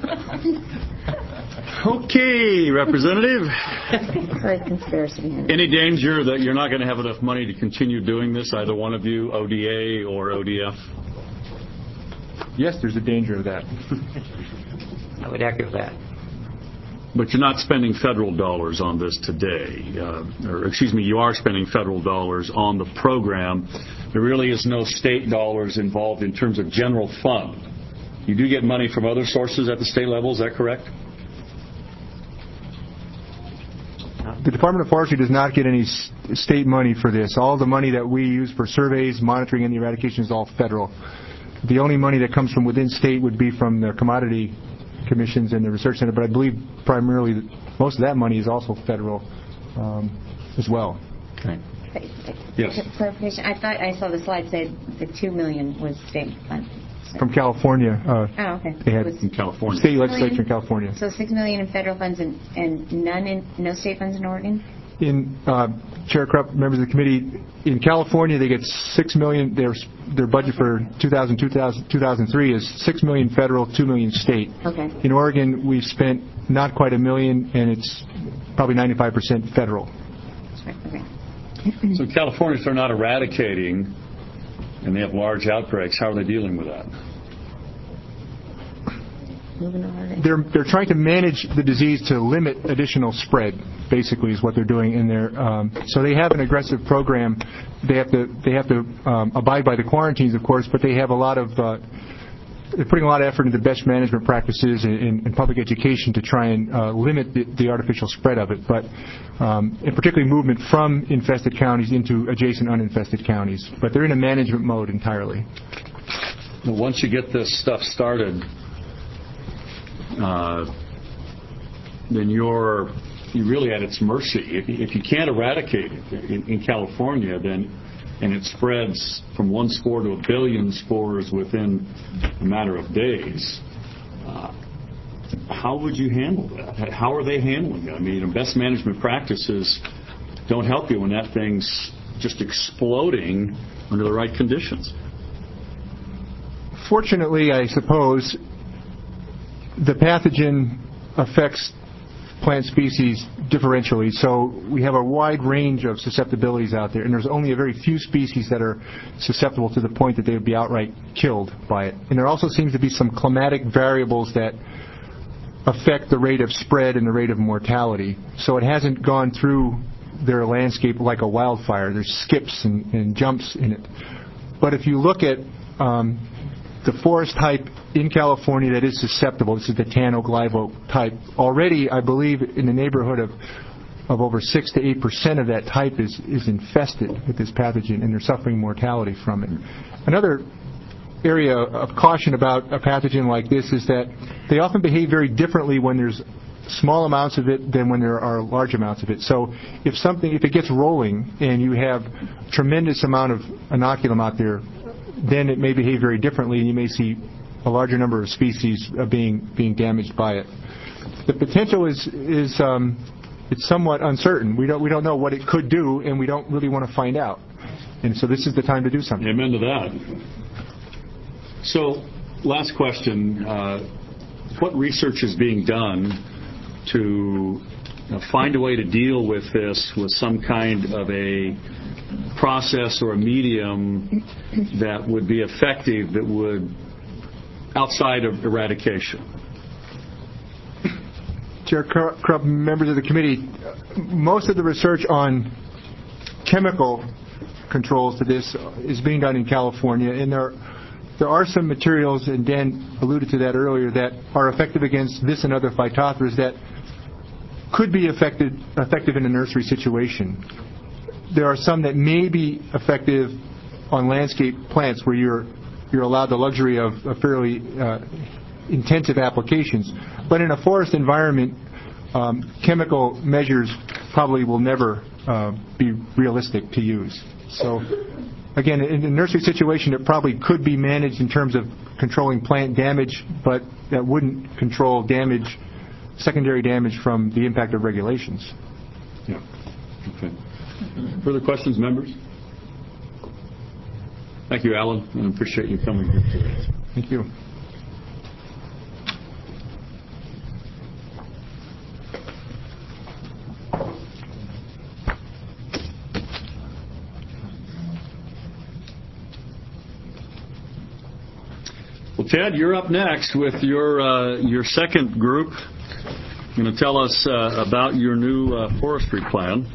Okay, Representative. Sorry, conspiracy. Any danger that you're not going to have enough money to continue doing this, either one of you, O D A or O D F? Yes, there's a danger of that. I would echo that. But you're not spending federal dollars on this today. Uh, or, excuse me, you are spending federal dollars on the program. There really is no state dollars involved in terms of general fund. You do get money from other sources at the state level, is that correct? The Department of Forestry does not get any s- state money for this. All the money that we use for surveys, monitoring, and the eradication is all federal. The only money that comes from within state would be from the commodity commissions and the research center, but I believe primarily most of that money is also federal um, as well. Okay. Yes. Clarification. I thought I saw the slide said the two million was state fund. From California. Uh, Oh, okay. They had It was in California. State legislature in California. So six million in federal funds and, and none in no state funds in Oregon. In uh, Chair Krupp, members of the committee, in California they get six million. Their their budget for two thousand two thousand three is six million federal, two million state. Okay. In Oregon, we've spent not quite a million, and it's probably ninety-five percent federal. That's right. Okay. So California, if they're not eradicating and they have large outbreaks, how are they dealing with that? Moving on. They're they're trying to manage the disease to limit additional spread. Basically, is what they're doing in there. Um, so they have an aggressive program. They have to they have to um, abide by the quarantines, of course, but they have a lot of uh, they're putting a lot of effort into best management practices and, and public education to try and uh, limit the, the artificial spread of it. But um, and particularly movement from infested counties into adjacent uninfested counties. But they're in a management mode entirely. Well, once you get this stuff started, uh, then you're you're really at its mercy. If, if you can't eradicate it in, in California, then and it spreads from one spore to a billion spores within a matter of days, uh, how would you handle that? How are they handling it? I mean, best management practices don't help you when that thing's just exploding under the right conditions. Fortunately, I suppose, the pathogen affects plant species differentially, so we have a wide range of susceptibilities out there, and there's only a very few species that are susceptible to the point that they would be outright killed by it. And there also seems to be some climatic variables that affect the rate of spread and the rate of mortality. So it hasn't gone through their landscape like a wildfire. There's skips and, and jumps in it. But if you look at um, the forest type in California that is susceptible, this is the tan oak live oak type, already I believe in the neighborhood of of over six to eight percent of that type is, is infested with this pathogen, and they're suffering mortality from it. Another area of caution about a pathogen like this is that they often behave very differently when there's small amounts of it than when there are large amounts of it. So if something, if it gets rolling and you have tremendous amount of inoculum out there, then it may behave very differently, and you may see a larger number of species uh, being being damaged by it. The potential is is um, it's somewhat uncertain. We don't we don't know what it could do, and we don't really want to find out. And so this is the time to do something. Amen to that. So, last question: uh, what research is being done to uh, find a way to deal with this with some kind of a process or a medium that would be effective, that would outside of eradication? Chair Krupp, members of the committee, most of the research on chemical controls to this is being done in California, and there there are some materials, and Dan alluded to that earlier, that are effective against this and other phytophthora that could be effective effective in a nursery situation. There are some that may be effective on landscape plants where you're you're allowed the luxury of, of fairly uh, intensive applications. But in a forest environment, um, chemical measures probably will never uh, be realistic to use. So, again, in a nursery situation, it probably could be managed in terms of controlling plant damage, but that wouldn't control damage, secondary damage from the impact of regulations. Yeah. Okay. Further questions, members? Thank you, Alan. I appreciate you coming here today. Thank you. Well, Ted, you're up next with your uh, your second group. You're going to tell us uh, about your new uh, forestry plan.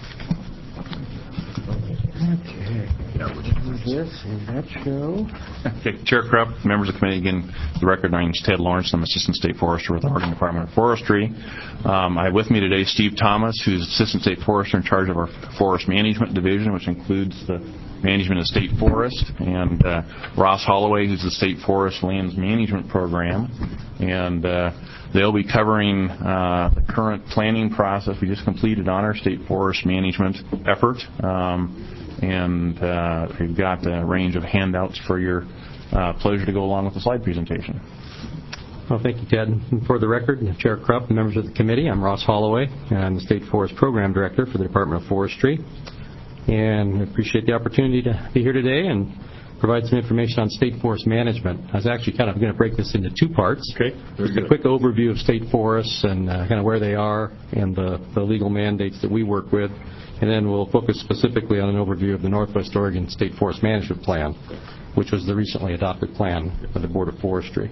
Okay. This and that show. Okay, Chair Krupp, members of the committee, again, the record, my name is Ted Lawrence. I'm Assistant State Forester with the Oregon Department of Forestry. Um, I have with me today Steve Thomas, who's Assistant State Forester in charge of our Forest Management Division, which includes the management of state forest, and uh, Ross Holloway, who's the State Forest Lands Management Program. And uh, they'll be covering uh, the current planning process we just completed on our state forest management effort. Um, and uh, we've got a range of handouts for your uh, pleasure to go along with the slide presentation. Well, thank you, Ted. And for the record, Chair Krupp, and members of the committee, I'm Ross Holloway. I'm the State Forest Program Director for the Department of Forestry. And I appreciate the opportunity to be here today and provide some information on state forest management. I was actually kind of going to break this into two parts. Okay. Just a quick overview of state forests and uh, kind of where they are and the, the legal mandates that we work with. And then we'll focus specifically on an overview of the Northwest Oregon State Forest Management Plan, which was the recently adopted plan by the Board of Forestry.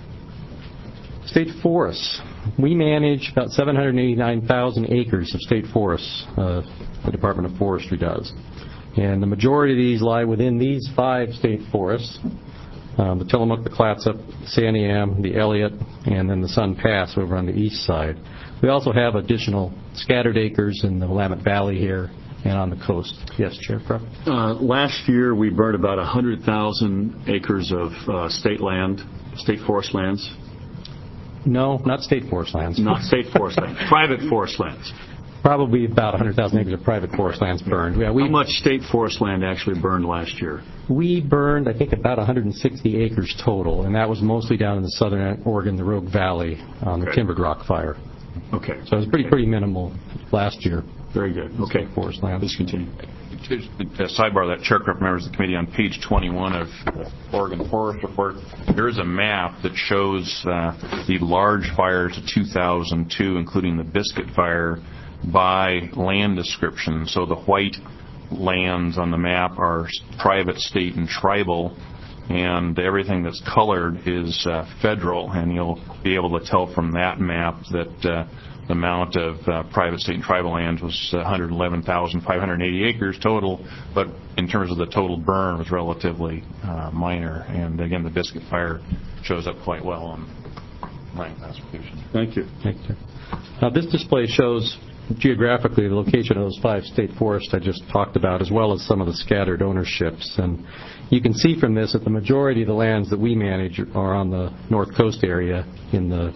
State forests. We manage about seven hundred eighty-nine thousand acres of state forests, uh, the Department of Forestry does. And the majority of these lie within these five state forests, um, the Tillamook, the Clatsop, the Santiam, the Elliott, and then the Sun Pass over on the east side. We also have additional scattered acres in the Willamette Valley here and on the coast. Yes, Chair Krupp? Uh, last year, we burned about one hundred thousand acres of uh, state land, state forest lands. No, not state forest lands. Not state forest lands. Private forest lands. Probably about one hundred thousand acres of private forest lands burned. Yeah, we, How much state forest land actually burned last year? We burned, I think, about one hundred sixty acres total, and that was mostly down in the southern Oregon, the Rogue Valley, on the Okay. Timbered Rock Fire. Okay. So it was pretty pretty minimal last year. Very good. Okay. Forest land. Please continue. A sidebar that Chair Krupp, members of the committee, on page twenty-one of the Oregon Forest Report, there is a map that shows uh, the large fires of two thousand two, including the Biscuit Fire, by land description. So the white lands on the map are private, state, and tribal, and everything that's colored is uh, federal, and you'll be able to tell from that map that uh, the amount of uh, private, state, and tribal lands was one hundred eleven thousand five hundred eighty acres total, but in terms of the total burn, it was relatively uh, minor. And again, the Biscuit Fire shows up quite well on land classification. Thank you. Thank you. Now, this display shows geographically the location of those five state forests I just talked about, as well as some of the scattered ownerships. And you can see from this that the majority of the lands that we manage are on the north coast area in the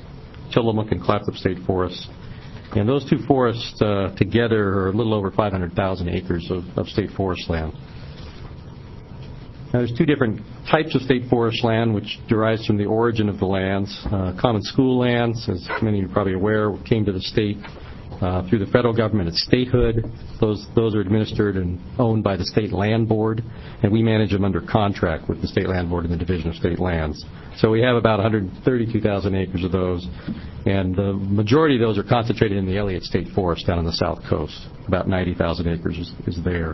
Tillamook and Clatsop State Forests. And those two forests uh, together are a little over five hundred thousand acres of, of state forest land. Now, there's two different types of state forest land, which derives from the origin of the lands. Uh, common school lands, as many of you are probably aware, came to the state uh, through the federal government at statehood. Those those are administered and owned by the State Land Board, and we manage them under contract with the State Land Board and the Division of State Lands. So we have about one hundred thirty-two thousand acres of those, and the majority of those are concentrated in the Elliott State Forest down on the south coast. About ninety thousand acres is, is there.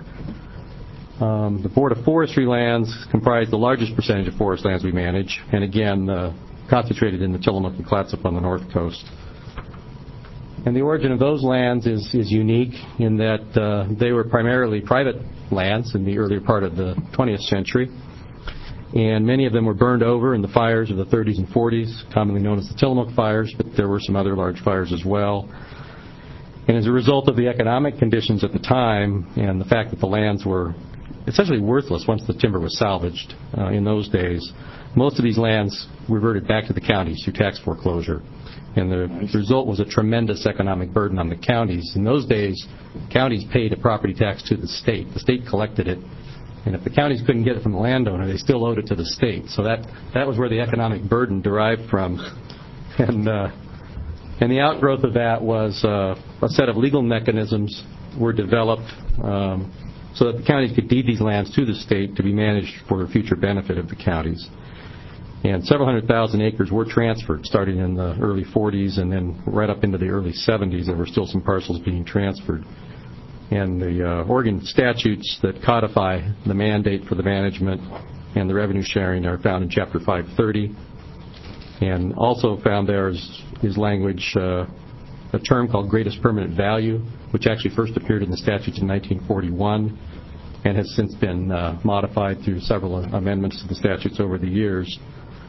Um, the Board of Forestry lands comprise the largest percentage of forest lands we manage, and again, uh, concentrated in the Tillamook and Clatsop on the north coast. And the origin of those lands is, is unique in that uh, they were primarily private lands in the earlier part of the twentieth century. And many of them were burned over in the fires of the thirties and forties, commonly known as the Tillamook fires, but there were some other large fires as well. And as a result of the economic conditions at the time and the fact that the lands were essentially worthless once the timber was salvaged uh, in those days, most of these lands reverted back to the counties through tax foreclosure. And the result was a tremendous economic burden on the counties. In those days, counties paid a property tax to the state. The state collected it. And if the counties couldn't get it from the landowner, they still owed it to the state. So that, that was where the economic burden derived from. And, uh, and the outgrowth of that was uh, a set of legal mechanisms were developed um, so that the counties could deed these lands to the state to be managed for the future benefit of the counties. And several hundred thousand acres were transferred, starting in the early forties and then right up into the early seventies. There were still some parcels being transferred. And the uh, Oregon statutes that codify the mandate for the management and the revenue sharing are found in Chapter five thirty. And also found there is, is language, uh, a term called greatest permanent value, which actually first appeared in the statutes in nineteen forty-one and has since been uh, modified through several amendments to the statutes over the years.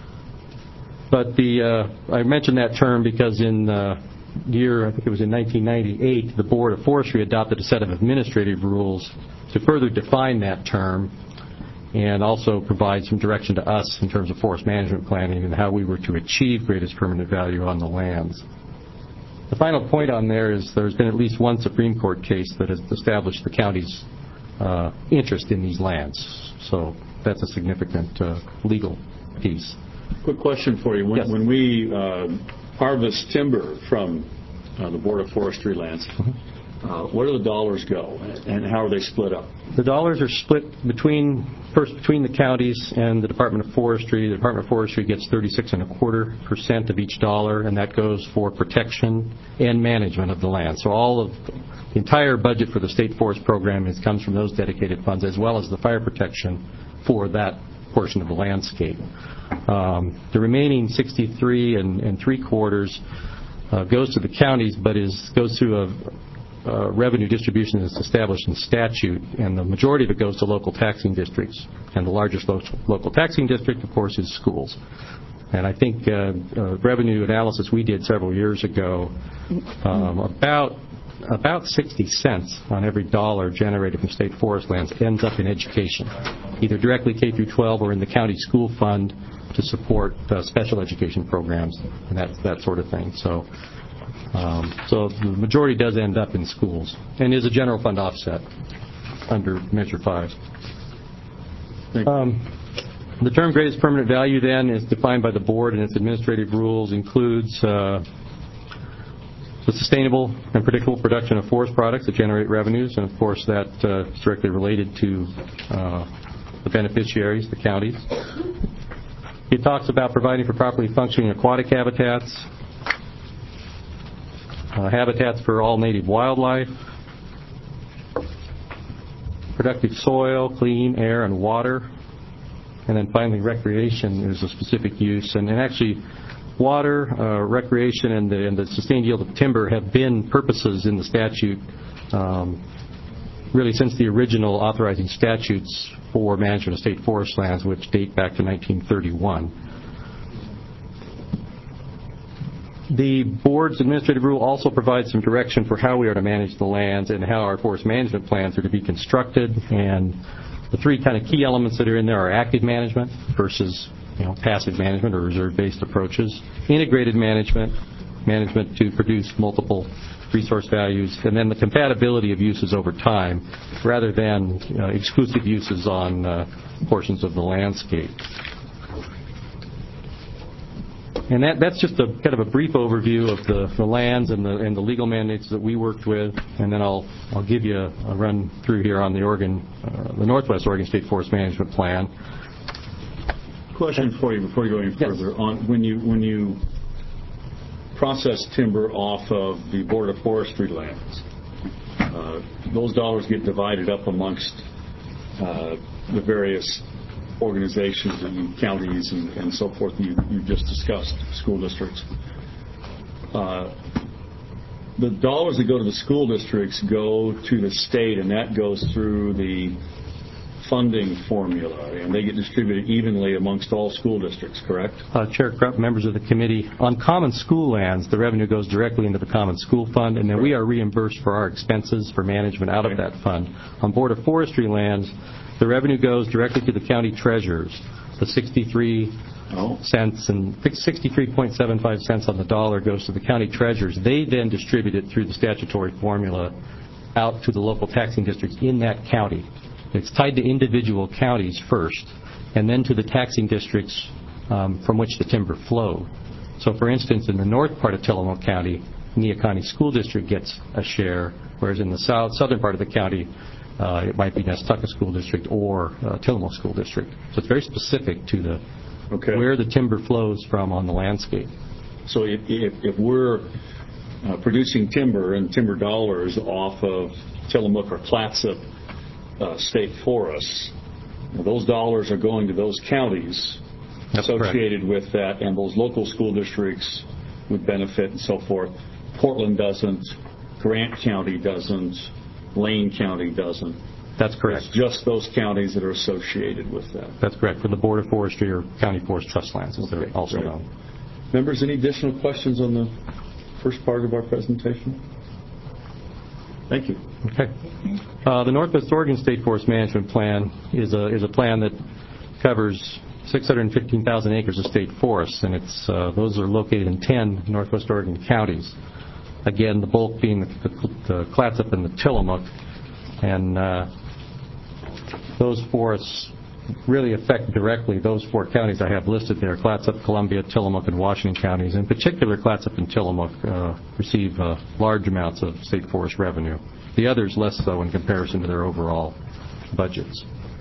But the uh, I mentioned that term because in uh, year, I think it was in nineteen ninety-eight, the Board of Forestry adopted a set of administrative rules to further define that term and also provide some direction to us in terms of forest management planning and how we were to achieve greatest permanent value on the lands. The final point on there is there's been at least one Supreme Court case that has established the county's uh, interest in these lands. So that's a significant uh, legal piece. Quick question for you. When, Yes. when we uh, harvest timber from uh, the Board of Forestry lands, uh, where do the dollars go, and how are they split up? The dollars are split between first between the counties and the Department of Forestry. The Department of Forestry gets thirty-six and a quarter percent of each dollar, and that goes for protection and management of the land. So all of the entire budget for the state forest program is, comes from those dedicated funds, as well as the fire protection for that portion of the landscape. Um, the remaining sixty-three and, and three quarters uh, goes to the counties, but is goes through a Uh, revenue distribution is established in statute, and the majority of it goes to local taxing districts. And the largest lo- local taxing district, of course, is schools. And I think uh, uh, revenue analysis we did several years ago, um, about about sixty cents on every dollar generated from state forest lands ends up in education, either directly K through twelve or in the county school fund to support uh, special education programs and that that sort of thing. So. Um, so the majority does end up in schools and is a general fund offset under Measure five. Um, the term greatest permanent value then is defined by the board and its administrative rules includes uh, the sustainable and predictable production of forest products that generate revenues, and of course that uh, is directly related to uh, the beneficiaries, the counties. It talks about providing for properly functioning aquatic habitats, Uh, habitats for all native wildlife, productive soil, clean air and water, and then finally recreation is a specific use. And, and actually water, uh, recreation, and the, and the sustained yield of timber have been purposes in the statute um, really since the original authorizing statutes for management of state forest lands, which date back to nineteen thirty-one. The board's administrative rule also provides some direction for how we are to manage the lands and how our forest management plans are to be constructed. And the three kind of key elements that are in there are active management versus, you know, passive management or reserve-based approaches, integrated management, management to produce multiple resource values, and then the compatibility of uses over time rather than you know, exclusive uses on uh, portions of the landscape. And that, that's just a kind of a brief overview of the, the lands and the, and the legal mandates that we worked with, and then I'll, I'll give you a, a run through here on the Oregon, uh, the Northwest Oregon State Forest Management Plan. Question for you before you go any further. Yes. On when you when you process timber off of the Board of Forestry lands, uh, those dollars get divided up amongst uh, the various organizations and counties and, and so forth you, you just discussed, school districts. Uh, the dollars that go to the school districts go to the state, and that goes through the funding formula, and they get distributed evenly amongst all school districts, correct? Uh, Chair Krupp, members of the committee, on common school lands, the revenue goes directly into the common school fund, and then we are reimbursed for our expenses for management out of that fund. On Board of Forestry lands, the revenue goes directly to the county treasurers. The sixty-three oh. cents and sixty-three point seven five cents on the dollar goes to the county treasurers. They then distribute it through the statutory formula out to the local taxing districts in that county. It's tied to individual counties first, and then to the taxing districts um, from which the timber flowed. So, for instance, in the north part of Tillamook County, Nia County School District gets a share, whereas in the south southern part of the county, uh, it might be Nestucca School District or uh, Tillamook School District. So it's very specific to the okay. where the timber flows from on the landscape. So if, if, if we're uh, producing timber and timber dollars off of Tillamook or Clatsop Uh, state forests, those dollars are going to those counties That's associated correct. with that, and those local school districts would benefit and so forth. Portland doesn't, Grant County doesn't, Lane County doesn't. That's correct. It's just those counties that are associated with that. That's correct, for the Board of Forestry or County Forest Trust lands, as okay, they're also great. known. Members, any additional questions on the first part of our presentation? Thank you. Okay. Uh, the Northwest Oregon State Forest Management Plan is a is a plan that covers six hundred fifteen thousand acres of state forests, and it's uh, those are located in ten Northwest Oregon counties. Again, the bulk being the, the, the Clatsop and the Tillamook, and uh, those forests really affect directly those four counties I have listed there: Clatsop, Columbia, Tillamook, and Washington counties. In particular, Clatsop and Tillamook uh, receive uh, large amounts of state forest revenue. The others less so in comparison to their overall budgets.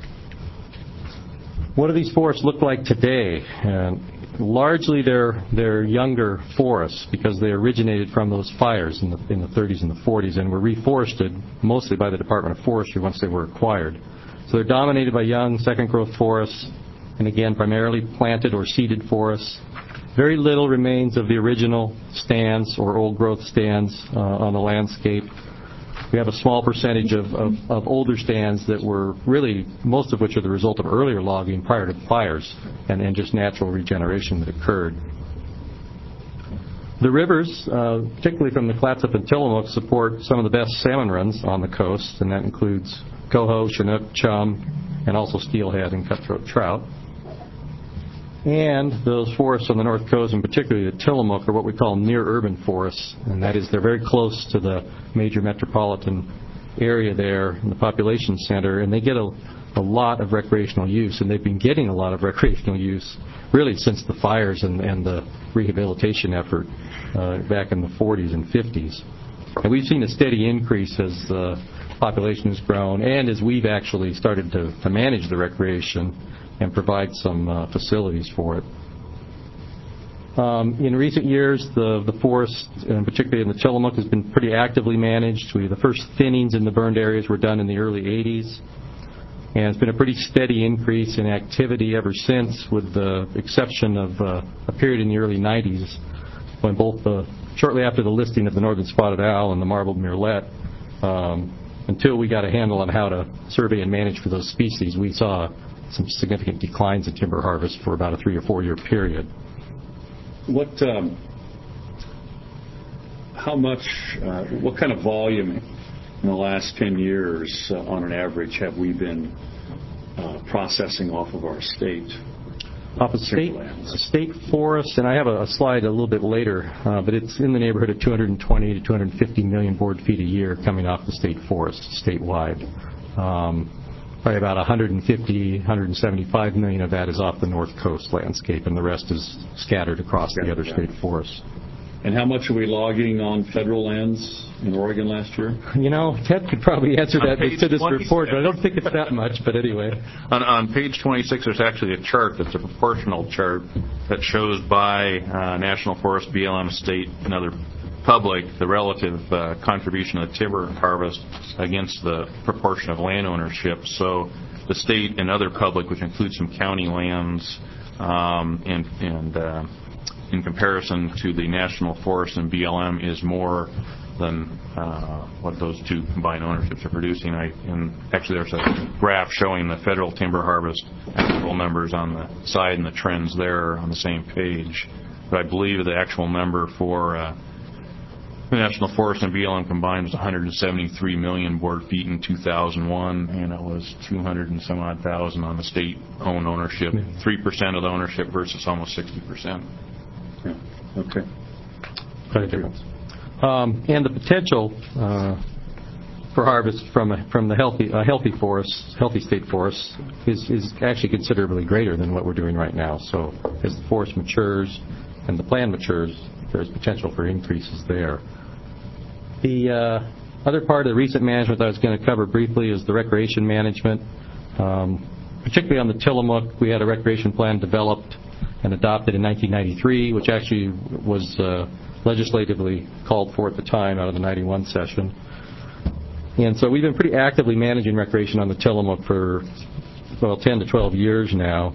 What do these forests look like today? And largely, they're they're younger forests because they originated from those fires in the in the thirties and the forties, and were reforested mostly by the Department of Forestry once they were acquired. So they're dominated by young second-growth forests, and again, primarily planted or seeded forests. Very little remains of the original stands or old-growth stands uh, on the landscape. We have a small percentage of, of, of older stands that were really, most of which are the result of earlier logging prior to the fires and, and just natural regeneration that occurred. The rivers, uh, particularly from the Clatsop and Tillamook, support some of the best salmon runs on the coast, and that includes coho, chinook, chum, and also steelhead and cutthroat trout. And those forests on the north coast, and particularly the Tillamook, are what we call near-urban forests, and that is they're very close to the major metropolitan area there in the population center, and they get a, a lot of recreational use, and they've been getting a lot of recreational use really since the fires and, and the rehabilitation effort uh, back in the forties and fifties. And we've seen a steady increase as the population has grown, and as we've actually started to, to manage the recreation and provide some uh, facilities for it. Um, in recent years, the, the forest, and particularly in the Tillamook, has been pretty actively managed. We, the first thinnings in the burned areas were done in the early eighties, and it's been a pretty steady increase in activity ever since, with the exception of uh, a period in the early nineties when both the, shortly after the listing of the northern spotted owl and the marbled murrelet, um, until we got a handle on how to survey and manage for those species, we saw some significant declines in timber harvest for about a three or four year period. What, um, how much, uh, what kind of volume in the last ten years, uh, on an average, have we been uh, processing off of our state? Off of state state forests, and I have a, a slide a little bit later, uh, but it's in the neighborhood of two hundred twenty to two hundred fifty million board feet a year coming off the state forests statewide. Um, probably about one hundred fifty, one hundred seventy-five million of that is off the north coast landscape, and the rest is scattered across the other state forests. And how much are we logging on federal lands in Oregon last year? You know, Ted could probably answer On that page to this twenty-six. report, but I don't think it's that much, but anyway. On, on page twenty-six, there's actually a chart that's a proportional chart that shows by uh, National Forest, B L M, state, and other public the relative uh, contribution of the timber harvest against the proportion of land ownership. So the state and other public, which includes some county lands, um, and, and uh, in comparison to the National Forest and B L M, is more than uh, what those two combined ownerships are producing. I, and actually, there's a graph showing the federal timber harvest actual numbers on the side and the trends there on the same page. But I believe the actual number for uh, the National Forest and B L M combined was one hundred seventy-three million board feet in two thousand one, and it was two hundred and some odd thousand on the state-owned ownership. three percent of the ownership versus almost sixty percent. Yeah. Okay. Quite a difference. Um, and the potential uh, for harvest from a, from the healthy uh, healthy forests, healthy state forests, is, is actually considerably greater than what we're doing right now. So as the forest matures and the plan matures, there's potential for increases there. The uh, other part of the recent management that I was going to cover briefly is the recreation management. Um, particularly on the Tillamook, we had a recreation plan developed and adopted in nineteen ninety-three, which actually was uh, legislatively called for at the time out of the ninety-one session. And so we've been pretty actively managing recreation on the Tillamook for, well, ten to twelve years now.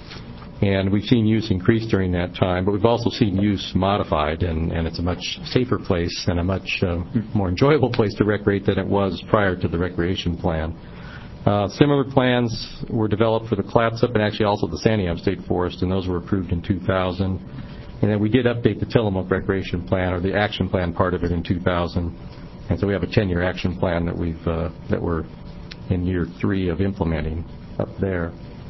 And we've seen use increase during that time, but we've also seen use modified, and, and it's a much safer place and a much uh, more enjoyable place to recreate than it was prior to the recreation plan. Uh, similar plans were developed for the Clatsop and actually also the Santiam State Forest, and those were approved in two thousand. And then we did update the Tillamook Recreation Plan, or the action plan part of it, in two thousand. And so we have a ten-year action plan that we've uh, that we're in year three of implementing up there.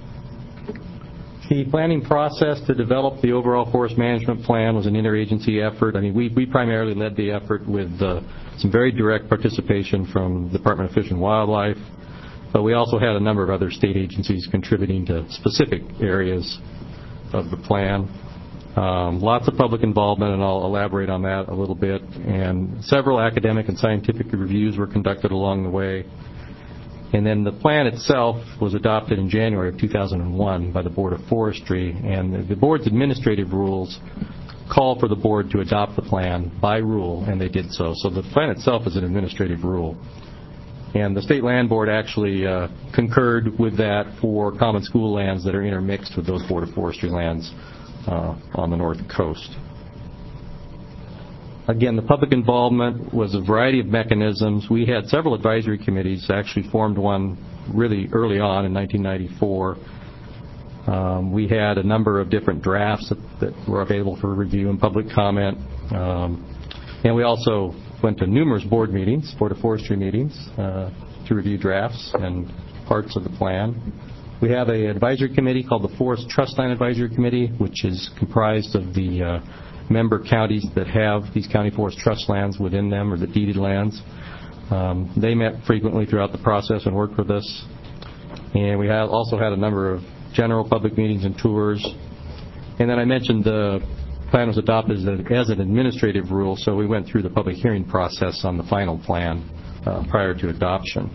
The planning process to develop the overall forest management plan was an interagency effort. I mean, we, we primarily led the effort with uh, some very direct participation from the Department of Fish and Wildlife. But we also had a number of other state agencies contributing to specific areas of the plan. Um, lots of public involvement, and I'll elaborate on that a little bit. And several academic and scientific reviews were conducted along the way. And then the plan itself was adopted in January of two thousand one by the Board of Forestry. And the board's administrative rules call for the board to adopt the plan by rule, and they did so. So the plan itself is an administrative rule. And the State Land Board actually uh, concurred with that for common school lands that are intermixed with those Board of Forestry lands uh, on the north coast. Again, the public involvement was a variety of mechanisms. We had several advisory committees, actually formed one really early on in nineteen ninety-four. Um, we had a number of different drafts that, that were available for review and public comment. Um, and we also went to numerous board meetings, Board of Forestry meetings, uh, to review drafts and parts of the plan. We have an advisory committee called the Forest Trust Land Advisory Committee, which is comprised of the uh, member counties that have these county forest trust lands within them, or the deeded lands. Um, they met frequently throughout the process and worked with us. And we have also had a number of general public meetings and tours. And then I mentioned the plan was adopted as, a, as an administrative rule, so we went through the public hearing process on the final plan uh, prior to adoption.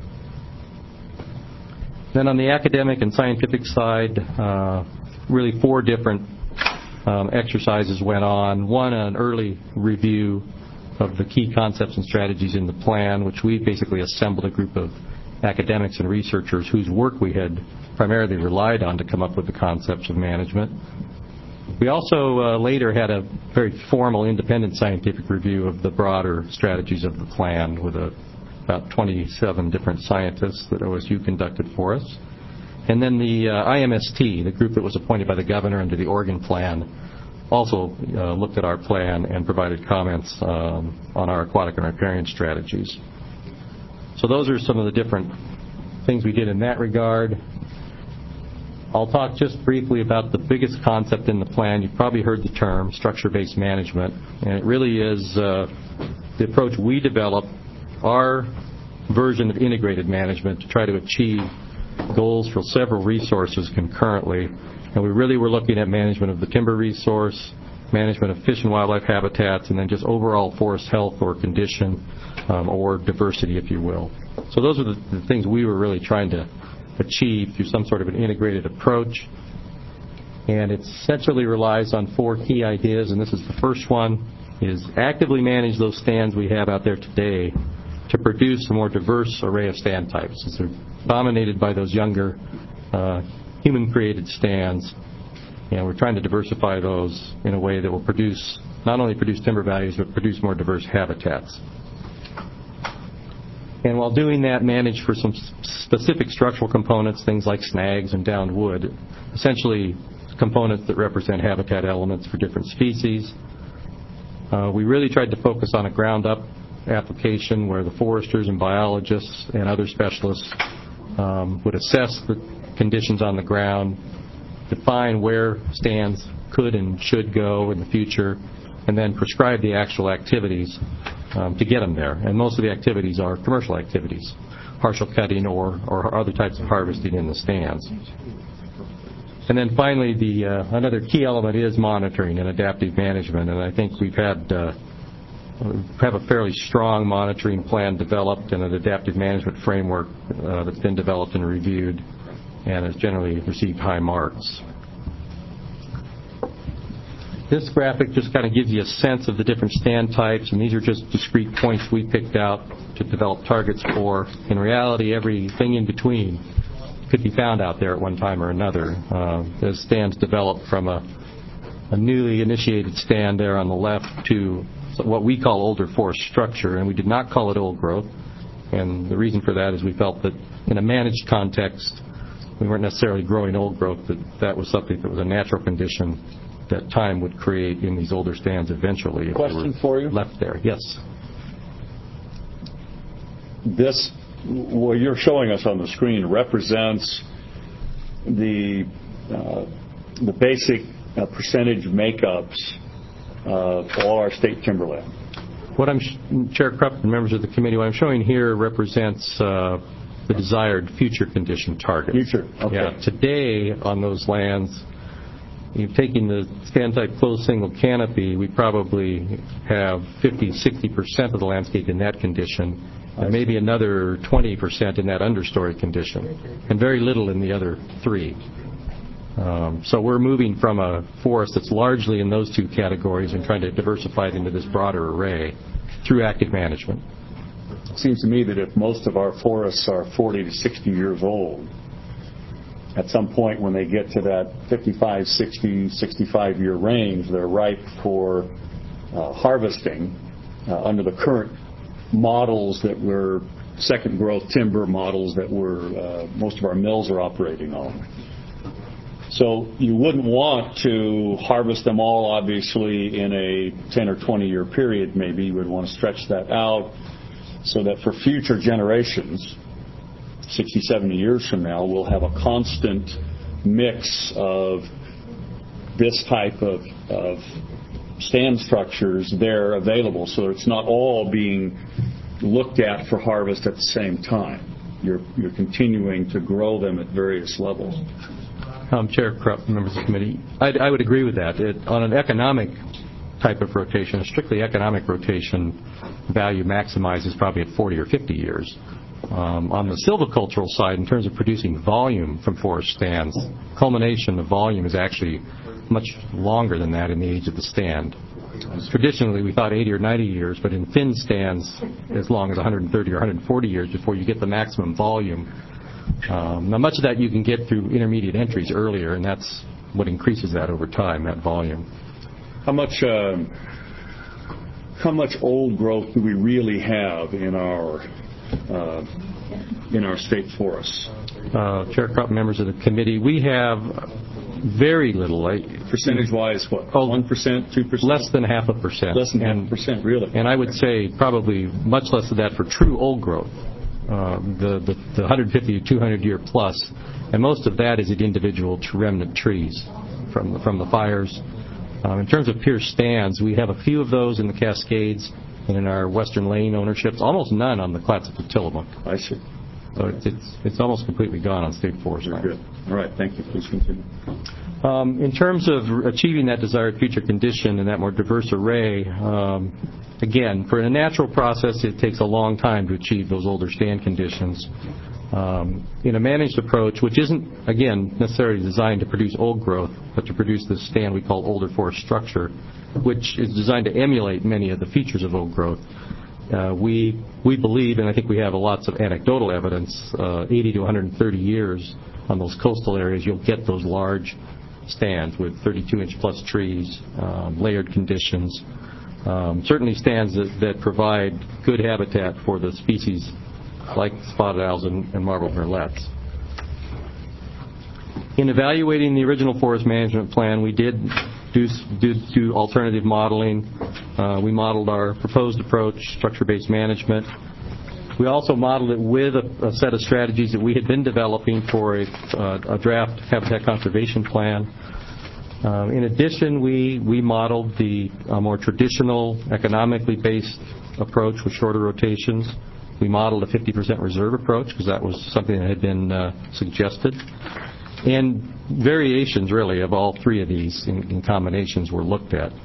Then on the academic and scientific side, uh, really four different um, exercises went on. One, an early review of the key concepts and strategies in the plan, which we basically assembled a group of academics and researchers whose work we had primarily relied on to come up with the concepts of management. We also uh, later had a very formal independent scientific review of the broader strategies of the plan with a, about twenty-seven different scientists that O S U conducted for us. And then the uh, I M S T, the group that was appointed by the governor under the Oregon plan, also uh, looked at our plan and provided comments um, on our aquatic and riparian strategies. So those are some of the different things we did in that regard. I'll talk just briefly about the biggest concept in the plan. You've probably heard the term structure-based management, and it really is uh, the approach we developed, our version of integrated management to try to achieve goals for several resources concurrently. And we really were looking at management of the timber resource, management of fish and wildlife habitats, and then just overall forest health or condition um, or diversity, if you will. So those are the, the things we were really trying to achieve through some sort of an integrated approach. And it essentially relies on four key ideas, and this is the first one, is actively manage those stands we have out there today to produce a more diverse array of stand types. So they're dominated by those younger uh, human-created stands, and we're trying to diversify those in a way that will produce, not only produce timber values, but produce more diverse habitats. And while doing that, manage for some specific structural components, things like snags and downed wood, essentially components that represent habitat elements for different species. Uh, we really tried to focus on a ground-up application where the foresters and biologists and other specialists um, would assess the conditions on the ground, define where stands could and should go in the future, and then prescribe the actual activities um, to get them there. And most of the activities are commercial activities, partial cutting or, or other types of harvesting in the stands. And then finally, the uh, another key element is monitoring and adaptive management. And I think we've had uh, have a fairly strong monitoring plan developed and an adaptive management framework uh, that's been developed and reviewed and has generally received high marks. This graphic just kind of gives you a sense of the different stand types, and these are just discrete points we picked out to develop targets for. In reality, everything in between could be found out there at one time or another. Uh, as stands developed from a, a newly initiated stand there on the left to what we call older forest structure, and we did not call it old growth. And the reason for that is we felt that in a managed context, we weren't necessarily growing old growth, but that was something that was a natural condition that time would create in these older stands eventually. If Question they were for you? Left there, yes. This, what you're showing us on the screen, represents the uh, the basic uh, percentage makeups of all our state timberland. What I'm, Chair Krupp and members of the committee, what I'm showing here represents uh, the desired future condition targets. Future, okay. Yeah, today on those lands, you've taken the stand type closed single canopy, we probably have fifty, sixty percent of the landscape in that condition, and maybe another twenty percent in that understory condition, and very little in the other three. Um, so we're moving from a forest that's largely in those two categories and trying to diversify it into this broader array through active management. It seems to me that if most of our forests are forty to sixty years old, at some point when they get to that fifty-five, sixty, sixty-five year range, they're ripe for uh, harvesting uh, under the current models that we're, second growth timber models that we're, uh, most of our mills are operating on. So you wouldn't want to harvest them all, obviously, in a ten or twenty year period, maybe. You would want to stretch that out so that for future generations, sixty, seventy years from now, we'll have a constant mix of this type of, of stand structures there available, so it's not all being looked at for harvest at the same time. You're, you're continuing to grow them at various levels. Um, Chair Krupp, members of the committee, I'd, I would agree with that. It, on an economic type of rotation, a strictly economic rotation, value maximizes probably at forty or fifty years. Um, on the silvicultural side, in terms of producing volume from forest stands, culmination of volume is actually much longer than that in the age of the stand. Traditionally, we thought eighty or ninety years, but in thin stands, as long as one hundred thirty or one hundred forty years before you get the maximum volume. Um, now, much of that you can get through intermediate entries earlier, and that's what increases that over time, that volume. How much, uh, how much old growth do we really have in our uh, in our state forests? Uh, Chair Krupp, members of the committee, we have very little. Like, percentage-wise, what? Oh, one percent, two percent? Less than half a percent. Less than and, half a percent, really. And I would say probably much less of that for true old growth. uh, the, the, the one hundred fifty to two hundred year plus, and most of that is at individual remnant trees from the, from the fires. Um, in terms of pierced stands, we have a few of those in the Cascades and in our Western Lane ownerships, almost none on the Clatsop of Tillamook. I see. So it's, it's, it's almost completely gone on state forest land. Very good. All right, thank you. Please continue. Um, in terms of achieving that desired future condition and that more diverse array, um, again, for a natural process, it takes a long time to achieve those older stand conditions. Um, in a managed approach, which isn't, again, necessarily designed to produce old growth, but to produce this stand we call older forest structure, which is designed to emulate many of the features of old growth. Uh, we we believe, and I think we have lots of anecdotal evidence, uh, eighty to one hundred thirty years on those coastal areas, you'll get those large stands with thirty-two inch plus trees, um, layered conditions. Um, certainly stands that, that provide good habitat for the species like spotted owls and, and marbled murrelets. In evaluating the original forest management plan, we did do, do, do alternative modeling. Uh, we modeled our proposed approach, structure-based management. We also modeled it with a, a set of strategies that we had been developing for a, uh, a draft habitat conservation plan. Uh, in addition, we, we modeled the uh, more traditional, economically based approach with shorter rotations. We modeled a fifty percent reserve approach because that was something that had been uh, suggested. And variations, really, of all three of these in, in combinations were looked at.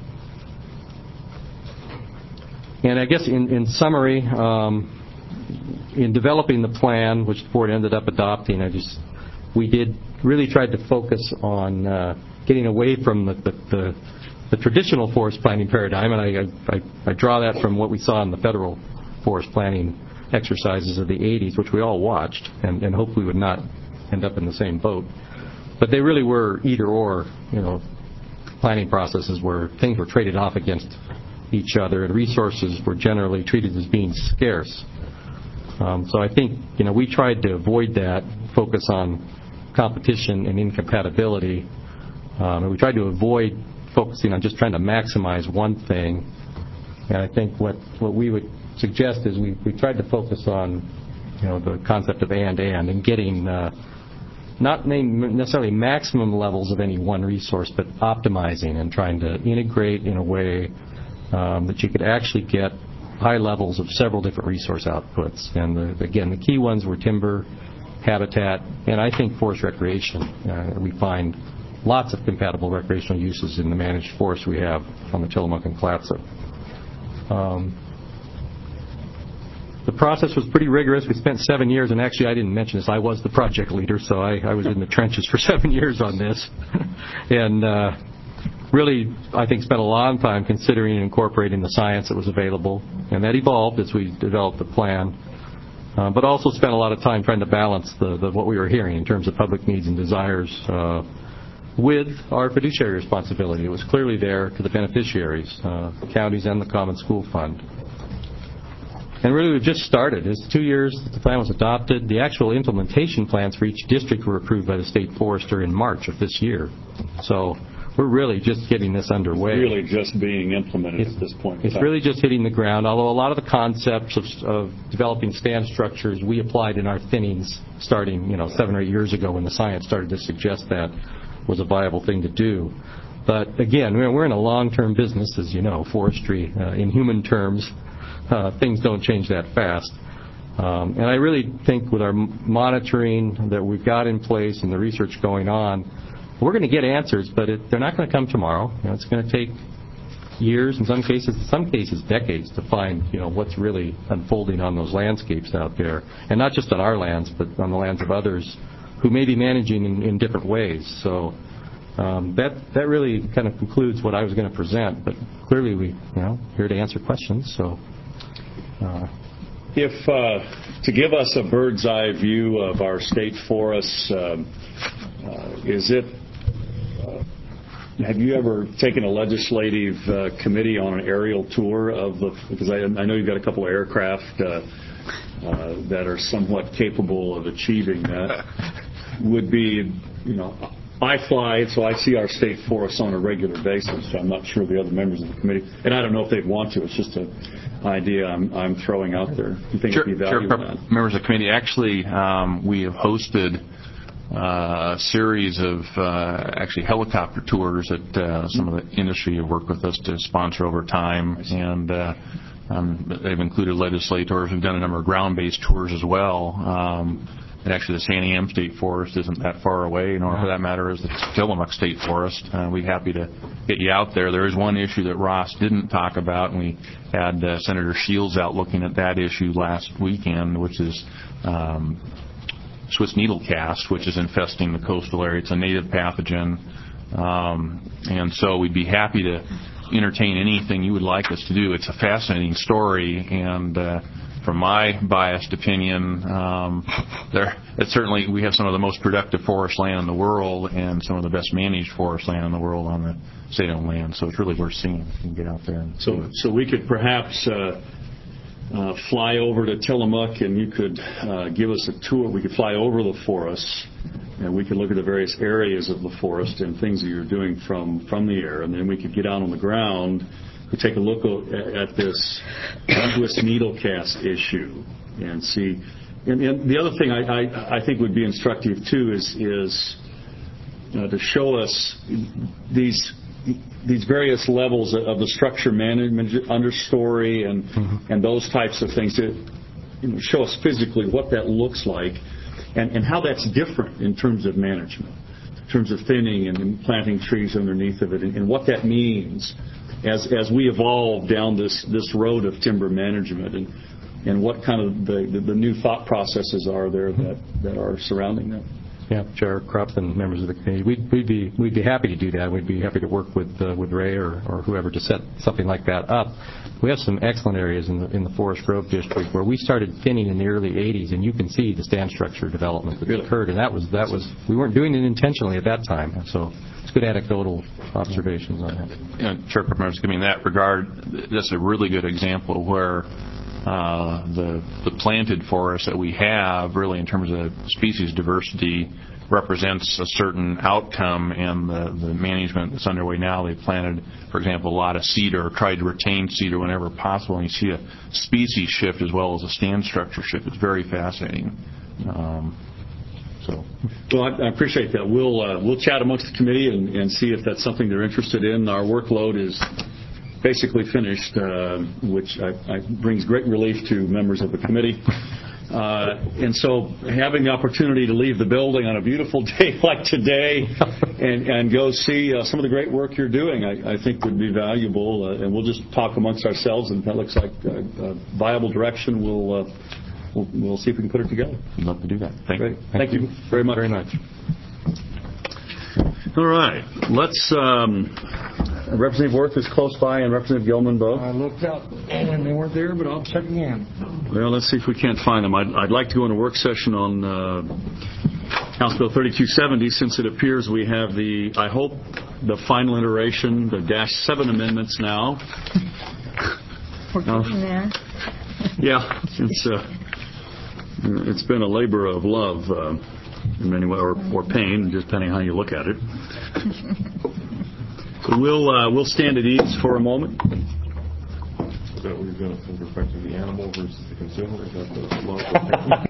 And I guess in, in summary, um, in developing the plan, which the board ended up adopting, I just we did really tried to focus on uh, getting away from the, the, the, the traditional forest planning paradigm, and I, I, I draw that from what we saw in the federal forest planning exercises of the eighties, which we all watched, and, and hoped we would not end up in the same boat. But they really were either-or, you know, planning processes where things were traded off against each other, and resources were generally treated as being scarce. Um, so I think, you know, we tried to avoid that, focus on competition and incompatibility, um, and we tried to avoid focusing on just trying to maximize one thing. And I think what, what we would suggest is we, we tried to focus on, you know, the concept of and and and getting uh, not necessarily maximum levels of any one resource, but optimizing and trying to integrate in a way um, that you could actually get high levels of several different resource outputs. And the, again, the key ones were timber, habitat, and I think forest recreation. Uh, we find lots of compatible recreational uses in the managed forests we have on the Tillamook and Clatsop. Um, The process was pretty rigorous. We spent seven years, and actually I didn't mention this. I was the project leader, so I, I was in the trenches for seven years on this. And uh, really, I think, spent a long time considering and incorporating the science that was available. And that evolved as we developed the plan. Uh, but also spent a lot of time trying to balance the, the, what we were hearing in terms of public needs and desires uh, with our fiduciary responsibility. It was clearly there to the beneficiaries, uh, the counties and the Common School Fund. And really, we've just started. It's two years that the plan was adopted. The actual implementation plans for each district were approved by the state forester in March of this year. So we're really just getting this underway. It's really just being implemented it's, at this point. It's really just hitting the ground, although a lot of the concepts of, of developing stand structures we applied in our thinnings starting, you know, seven or eight years ago when the science started to suggest that was a viable thing to do. But again, we're in a long-term business, as you know, forestry uh, in human terms. Uh, things don't change that fast. Um, and I really think with our monitoring that we've got in place and the research going on, we're going to get answers, but it, they're not going to come tomorrow. You know, it's going to take years, in some cases, in some cases decades, to find, you know, what's really unfolding on those landscapes out there. And not just on our lands, but on the lands of others who may be managing in, in different ways. So um, that that really kind of concludes what I was going to present. But clearly, we, you know, here to answer questions. So. Uh, if uh, to give us a bird's eye view of our state forests, um, uh, is it? Uh, have you ever taken a legislative uh, committee on an aerial tour of the? Because I, I know you've got a couple of aircraft uh, uh, that are somewhat capable of achieving that. Would be, you know, I fly, so I see our state forests on a regular basis. So I'm not sure the other members of the committee, and I don't know if they'd want to. It's just an idea I'm, I'm throwing out there. You think Sure, it'd be valuable? sure. Members of the committee, actually, um, we have hosted uh, a series of uh, actually helicopter tours that uh, some of the industry have worked with us to sponsor over time, and uh, um, they've included legislators. We've done a number of ground-based tours as well. Um, And actually, the San Am State Forest isn't that far away, nor for that matter is the Tillamook State Forest. Uh, we're happy to get you out there. There is one issue that Ross didn't talk about, and we had uh, Senator Shields out looking at that issue last weekend, which is um, Swiss needle cast, which is infesting the coastal area. It's a native pathogen, um, and so we'd be happy to entertain anything you would like us to do. It's a fascinating story, and uh, from my biased opinion, um, there it's certainly we have some of the most productive forest land in the world and some of the best managed forest land in the world on the state-owned land. So it's really worth seeing. You can get out there. And so, so we could perhaps uh, uh, fly over to Tillamook, and you could uh, give us a tour. We could fly over the forests, and we could look at the various areas of the forest and things that you're doing from from the air, and then we could get out on the ground. We take a look at this Swiss needle cast issue and see. And, and the other thing I, I, I think would be instructive too is is uh, to show us these these various levels of the structure management, understory, and mm-hmm. and those types of things to you know, show us physically what that looks like and, and how that's different in terms of management, in terms of thinning and, and planting trees underneath of it, and, and what that means as as we evolve down this, this road of timber management, and and what kind of the, the, the new thought processes are there that, that are surrounding that. Yeah, Chair Krupp and members of the committee, we'd, we'd be we'd be happy to do that. We'd be happy to work with uh, with Ray or, or whoever to set something like that up. We have some excellent areas in the in the Forest Grove district where we started thinning in the early eighties, and you can see the stand structure development that really? occurred, and that was that was we weren't doing it intentionally at that time. So it's good anecdotal observations on that. Yeah, Chair Krupp, members, I mean, in that regard, that's a really good example where uh, the the planted forests that we have, really in terms of species diversity, represents a certain outcome, and the, the management that's underway now, they've planted, for example, a lot of cedar, or tried to retain cedar whenever possible, and you see a species shift as well as a stand structure shift. It's very fascinating. Um, so, well, I, I appreciate that. We'll uh, we'll chat amongst the committee and, and see if that's something they're interested in. Our workload is basically finished, uh, which I, I brings great relief to members of the committee. Uh, and so having the opportunity to leave the building on a beautiful day like today and, and go see uh, some of the great work you're doing, I, I think would be valuable. Uh, and we'll just talk amongst ourselves, and if that looks like a, a viable direction, we'll, uh, we'll we'll see if we can put it together. I'd love to do that. Thank great. you. Thank, Thank you very much. Very much. All right. Let's... Um, Representative Worth is close by, and Representative Gilman both. I looked up, and they weren't there, but I'll check again. Well, let's see if we can't find them. I'd, I'd like to go into work session on uh, House Bill thirty-two seventy, since it appears we have the, I hope, the final iteration, the Dash seven amendments now. We're getting there. Yeah, it's uh, it's been a labor of love uh, in many ways, or, or pain, just depending on how you look at it. So we'll uh, we'll stand at ease for a moment. Is that what you're doing with respect to the animal versus the consumer? Is that the law of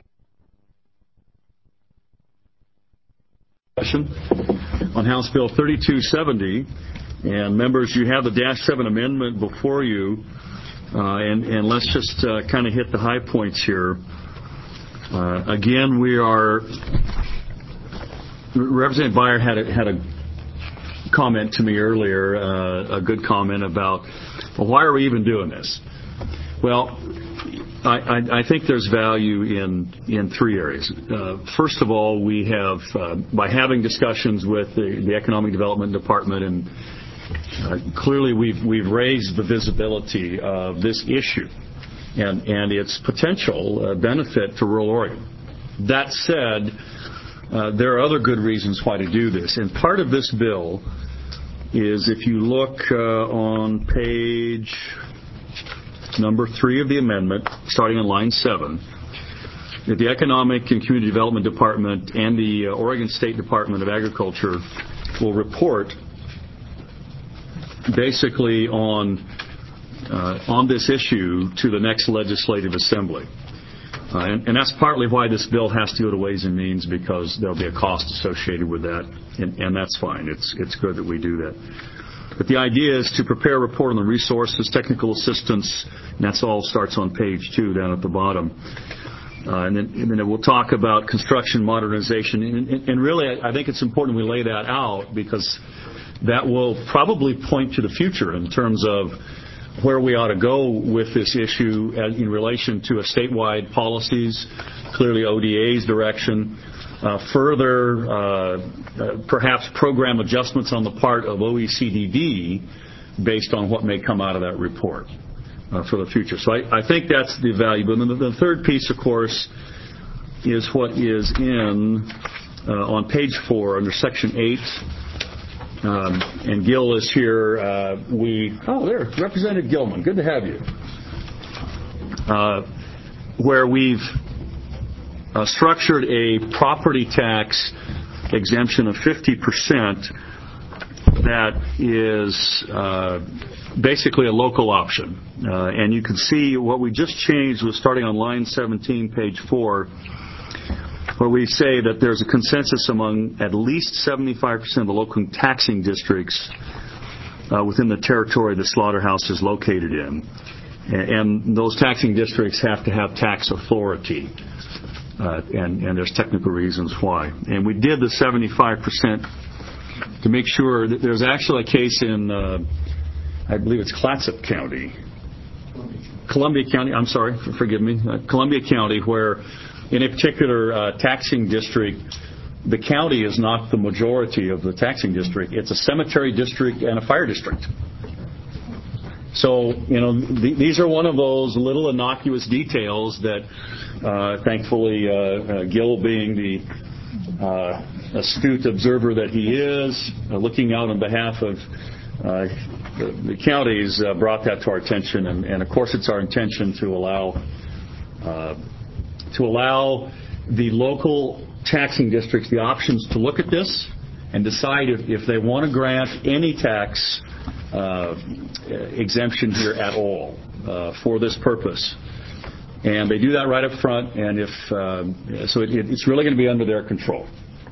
Session on House Bill thirty-two seventy, and members, you have the Dash seven amendment before you, uh, and and let's just uh, kind of hit the high points here. Uh, again, we are. Representative Beyer had a, had a comment to me earlier, uh, a good comment about, well, why are we even doing this? Well, I, I, I think there's value in in three areas. Uh, first of all, we have, uh, by having discussions with the, the Economic Development Department, and uh, clearly we've we've raised the visibility of this issue and, and its potential uh, benefit to rural Oregon. That said, Uh, there are other good reasons why to do this. And part of this bill is, if you look uh, on page number three of the amendment, starting on line seven, that the Economic and Community Development Department and the uh, Oregon State Department of Agriculture will report basically on uh, on this issue to the next legislative assembly. Uh, and, and that's partly why this bill has to go to Ways and Means, because there'll be a cost associated with that, and, and that's fine. It's it's good that we do that. But the idea is to prepare a report on the resources, technical assistance, and that's all starts on page two down at the bottom. Uh, and, then, and then we'll talk about construction modernization. And, and, and really, I, I think it's important we lay that out, because that will probably point to the future in terms of where we ought to go with this issue in relation to a statewide policies, clearly O D A's direction, uh, further uh, uh, perhaps program adjustments on the part of O E C D D based on what may come out of that report uh, for the future. So I, I think that's the value. But then the, the third piece, of course, is what is in uh, on page four under section eight. Um, and Gil is here. Uh, we oh, there, Representative Gilman. Good to have you. Uh, where we've uh, structured a property tax exemption of fifty percent that is uh, basically a local option. Uh, and you can see what we just changed was starting on line seventeen, page four, where we say that there's a consensus among at least seventy-five percent of the local taxing districts uh, within the territory the slaughterhouse is located in. And those taxing districts have to have tax authority, uh, and, and there's technical reasons why. And we did the seventy-five percent to make sure that there's actually a case in, uh, I believe it's Clatsop County, Columbia County, I'm sorry, forgive me, uh, Columbia County, where in a particular uh, taxing district, the county is not the majority of the taxing district. It's a cemetery district and a fire district. So, you know, th- these are one of those little innocuous details that, uh, thankfully, uh, uh, Gil, being the uh, astute observer that he is, uh, looking out on behalf of uh, the, the counties, uh, brought that to our attention. And, and, of course, it's our intention to allow uh, to allow the local taxing districts the options to look at this and decide if, if they want to grant any tax uh, exemption here at all uh, for this purpose. And they do that right up front, and if um, so it, it's really going to be under their control.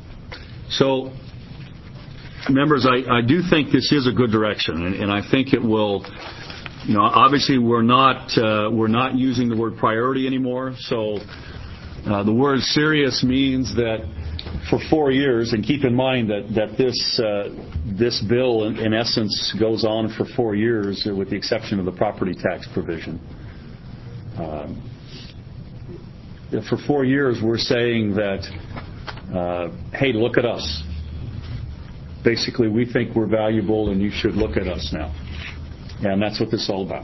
So, members, I, I do think this is a good direction, and, and I think it will. You know, obviously we're not uh, we're not using the word priority anymore. So uh, the word serious means that for four years, and keep in mind that that this uh, this bill in, in essence goes on for four years, with the exception of the property tax provision. Um, for four years, we're saying that, uh, hey, look at us. Basically, we think we're valuable, and you should look at us now. And that's what this is all about.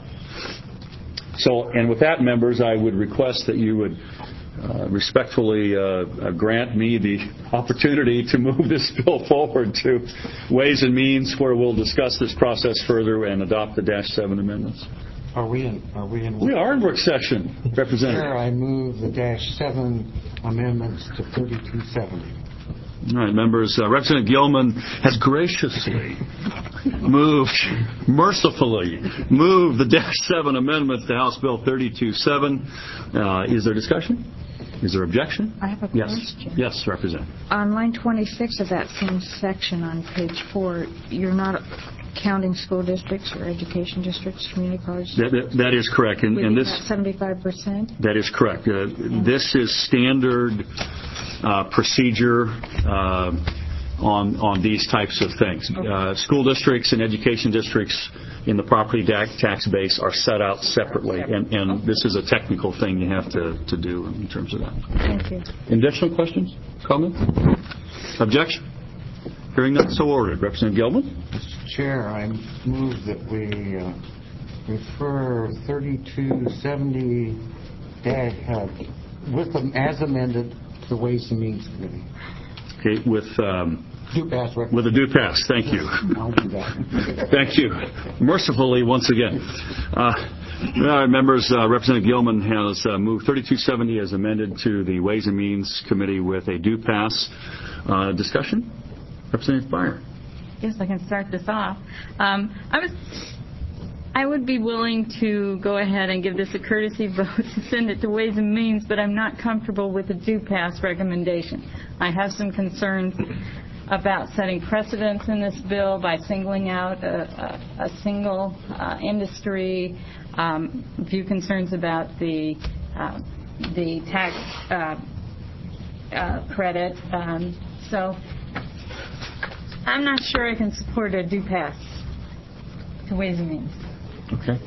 So, and with that, members, I would request that you would uh, respectfully uh, uh, grant me the opportunity to move this bill forward to Ways and Means, where we'll discuss this process further and adopt the Dash seven amendments. Are we in? Are we in? We are in work session, Representative. Chair, I move the Dash seven amendments to thirty-two seventy. All right, members. Uh, Representative Gilman has graciously moved, mercifully moved the Dash seven amendments to House Bill thirty-two seven. Uh, is there discussion? Is there objection? I have a yes. question. Yes, Representative. On line twenty-six of that same section on page four, you're not counting school districts or education districts, community colleges? That, that, that is correct. And, and this seventy-five percent? That is correct. Uh, this is standard uh, procedure uh, on on these types of things. Okay. Uh, school districts and education districts in the property tax base are set out separately, and, and okay. This is a technical thing you have to, to do in terms of that. Thank you. Additional questions? Comments? Objection? Hearing none, so ordered. Representative Gilman? Mister Chair, I move that we uh, refer thirty-two seventy uh, with them as amended to the Ways and Means Committee. Okay, with um, due pass. With a due pass. Thank you. I'll do that. Thank you. Mercifully, once again. Uh, All right, members, uh, Representative Gilman has uh, moved thirty-two seventy as amended to the Ways and Means Committee with a due pass. Uh, discussion? Representative Byer. Yes, I can start this off. Um, I was, I would be willing to go ahead and give this a courtesy vote to send it to Ways and Means, but I'm not comfortable with the due pass recommendation. I have some concerns about setting precedents in this bill by singling out a, a, a single uh, industry. Um, a few concerns about the uh, the tax uh, uh, credit. Um, so I'm not sure I can support a due pass to Ways and Means. Okay.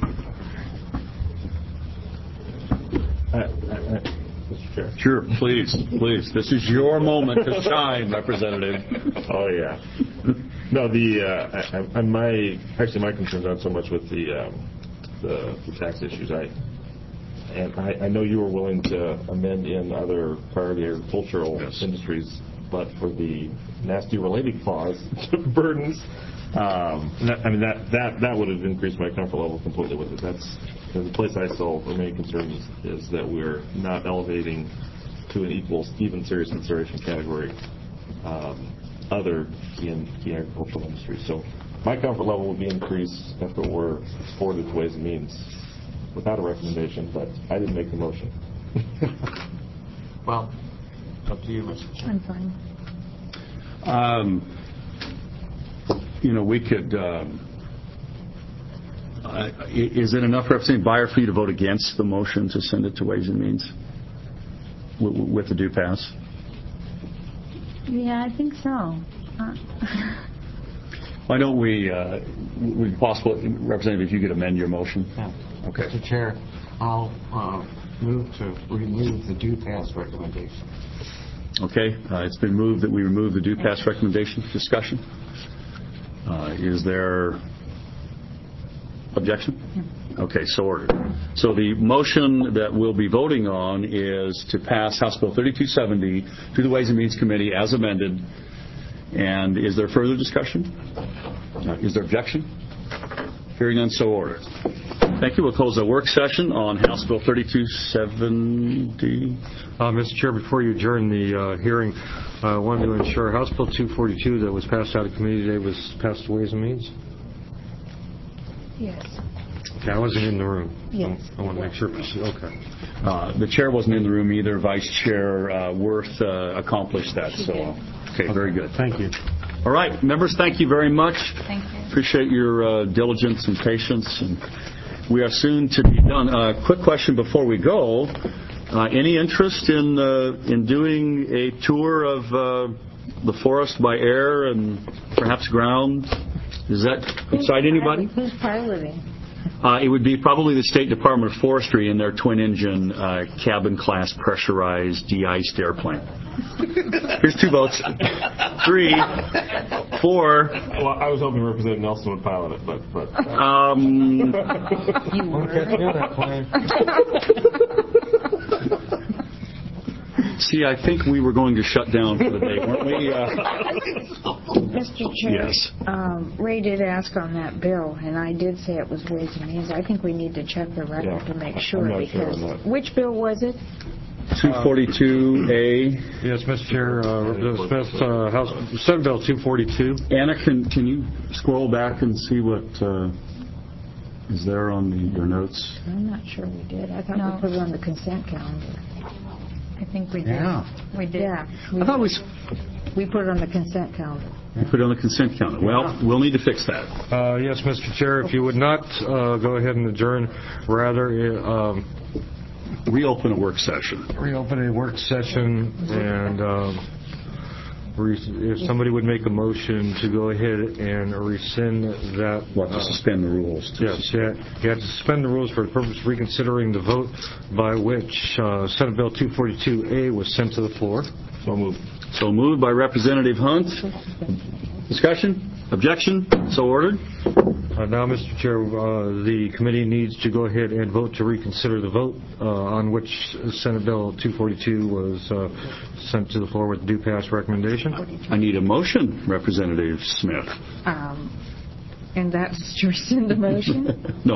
I, I, I, Mister Chair. Sure, please, please. This is your moment to shine, Representative. Oh, yeah. No, the, uh, I, I, my, actually my concerns aren't so much with the, um, the, the tax issues. I, and I, I know you were willing to amend in other priority agricultural yes. industries, but for the nasty related clause burdens, um, that, I mean, that, that, that would have increased my comfort level completely with it. That's, the place I still remain concerned is, is that we're not elevating to an equal, even serious consideration category um, other in the agricultural industry. So my comfort level would be increased if it were forwarded to Ways and Means without a recommendation, but I didn't make the motion. Well, up to you, Mister Chair. I'm fine. Um, you know, we could... Um, Uh, is it enough, Representative Byer, for you to vote against the motion to send it to Ways and Means w- with the due pass? Yeah, I think so. Uh, Why don't we, uh, would it possible, Representative, if you could amend your motion? Yeah. Okay. Mister Chair, I'll uh, move to remove the due pass recommendation. Okay. Uh, it's been moved that we remove the due pass recommendation. Discussion? Uh, is there objection? Okay, so ordered. So the motion that we'll be voting on is to pass House Bill thirty-two seventy to the Ways and Means Committee as amended. And is there further discussion? Uh, is there objection? Hearing none, so ordered. Thank you. We'll close the work session on House Bill thirty-two seventy. Uh, Mister Chair, before you adjourn the uh, hearing, I uh, wanted to ensure House Bill two forty-two that was passed out of committee today was passed to Ways and Means. Yes. Okay, I wasn't in the room. Yes. I, I want to make sure. Okay. Uh, the chair wasn't in the room either. Vice Chair uh, Worth uh, accomplished that. So, okay, very good. Thank you. All right, members, thank you very much. Thank you. Appreciate your uh, diligence and patience. And we are soon to be done. Uh, quick question before we go. Uh, any interest in uh, in doing a tour of uh, the forest by air and perhaps ground? Does that excite anybody? Who's piloting? Uh, it would be probably the State Department of Forestry in their twin-engine uh, cabin-class pressurized de-iced airplane. Here's two votes. Three, four. Well, I was hoping Representative Nelson would pilot it, but... but um, You won't catch me on that plane. See, I think we were going to shut down for the day, weren't we? Uh, Mister Chair, yes. um, Ray did ask on that bill, and I did say it was Ways and Means. I think we need to check the record Yeah, to make I'm sure, not because sure on that. which bill was it? two forty-two A. Yes, Mister Chair. Uh, Smith, uh, House Senate Bill two forty-two. Anna, can can you scroll back and see what uh, is there on the, your notes? I'm not sure we did. I thought No. we put it on the consent calendar. I think we did. Yeah. We did. Yeah. We, I thought we we put it on the consent calendar. we put it on the consent calendar. Well, we'll need to fix that. Uh, yes, Mister Chair. If you would not uh, go ahead and adjourn, rather um, Reopen a work session. reopen a work session, and um, re- if somebody would make a motion to go ahead and rescind that. What, to uh, suspend the rules? To Yes, you have you have to suspend the rules for the purpose of reconsidering the vote by which uh, Senate Bill two forty-two A was sent to the floor. so moved. So moved by Representative Hunt. Discussion? Objection? So ordered. Uh, now, Mister Chair, uh, the committee needs to go ahead and vote to reconsider the vote uh, on which Senate Bill two forty-two was uh, sent to the floor with due pass recommendation. I need a motion, Representative Smith. Um, and that's to rescind the motion? No.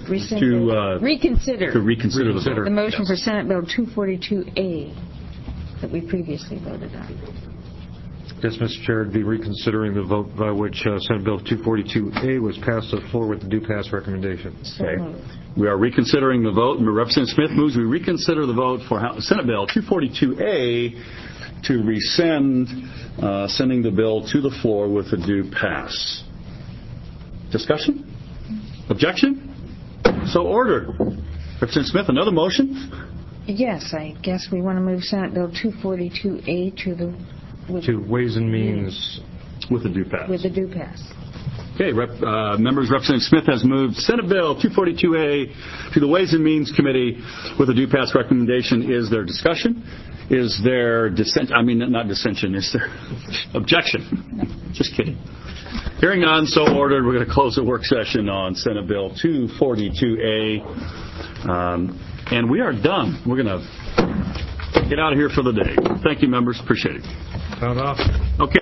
Rescind To, the- uh, Reconsider. To reconsider the vote. The motion for Senate Bill two forty-two A that we previously voted on. Yes, Mister Chair, I'd be reconsidering the vote by which uh, Senate Bill two forty-two A was passed to the floor with the do pass recommendation. Okay. We are reconsidering the vote. Representative Smith moves we reconsider the vote for House- Senate Bill two forty-two A to rescind uh, sending the bill to the floor with a due pass. Discussion? Objection? So ordered. Representative Smith, another motion? Yes, I guess we want to move Senate Bill two forty-two A to the... With, To Ways and Means. With a due pass. With a due pass. Okay, rep, uh, members, Representative Smith has moved Senate Bill two forty-two A to the Ways and Means Committee with a due pass recommendation. Is there discussion? Is there dissent? I mean, not dissension. Is there objection? Just kidding. Hearing none, so ordered. We're going to close the work session on Senate Bill two forty-two A. Um, and we are done. We're going to get out of here for the day. Thank you, members. Appreciate it. Count off. Okay.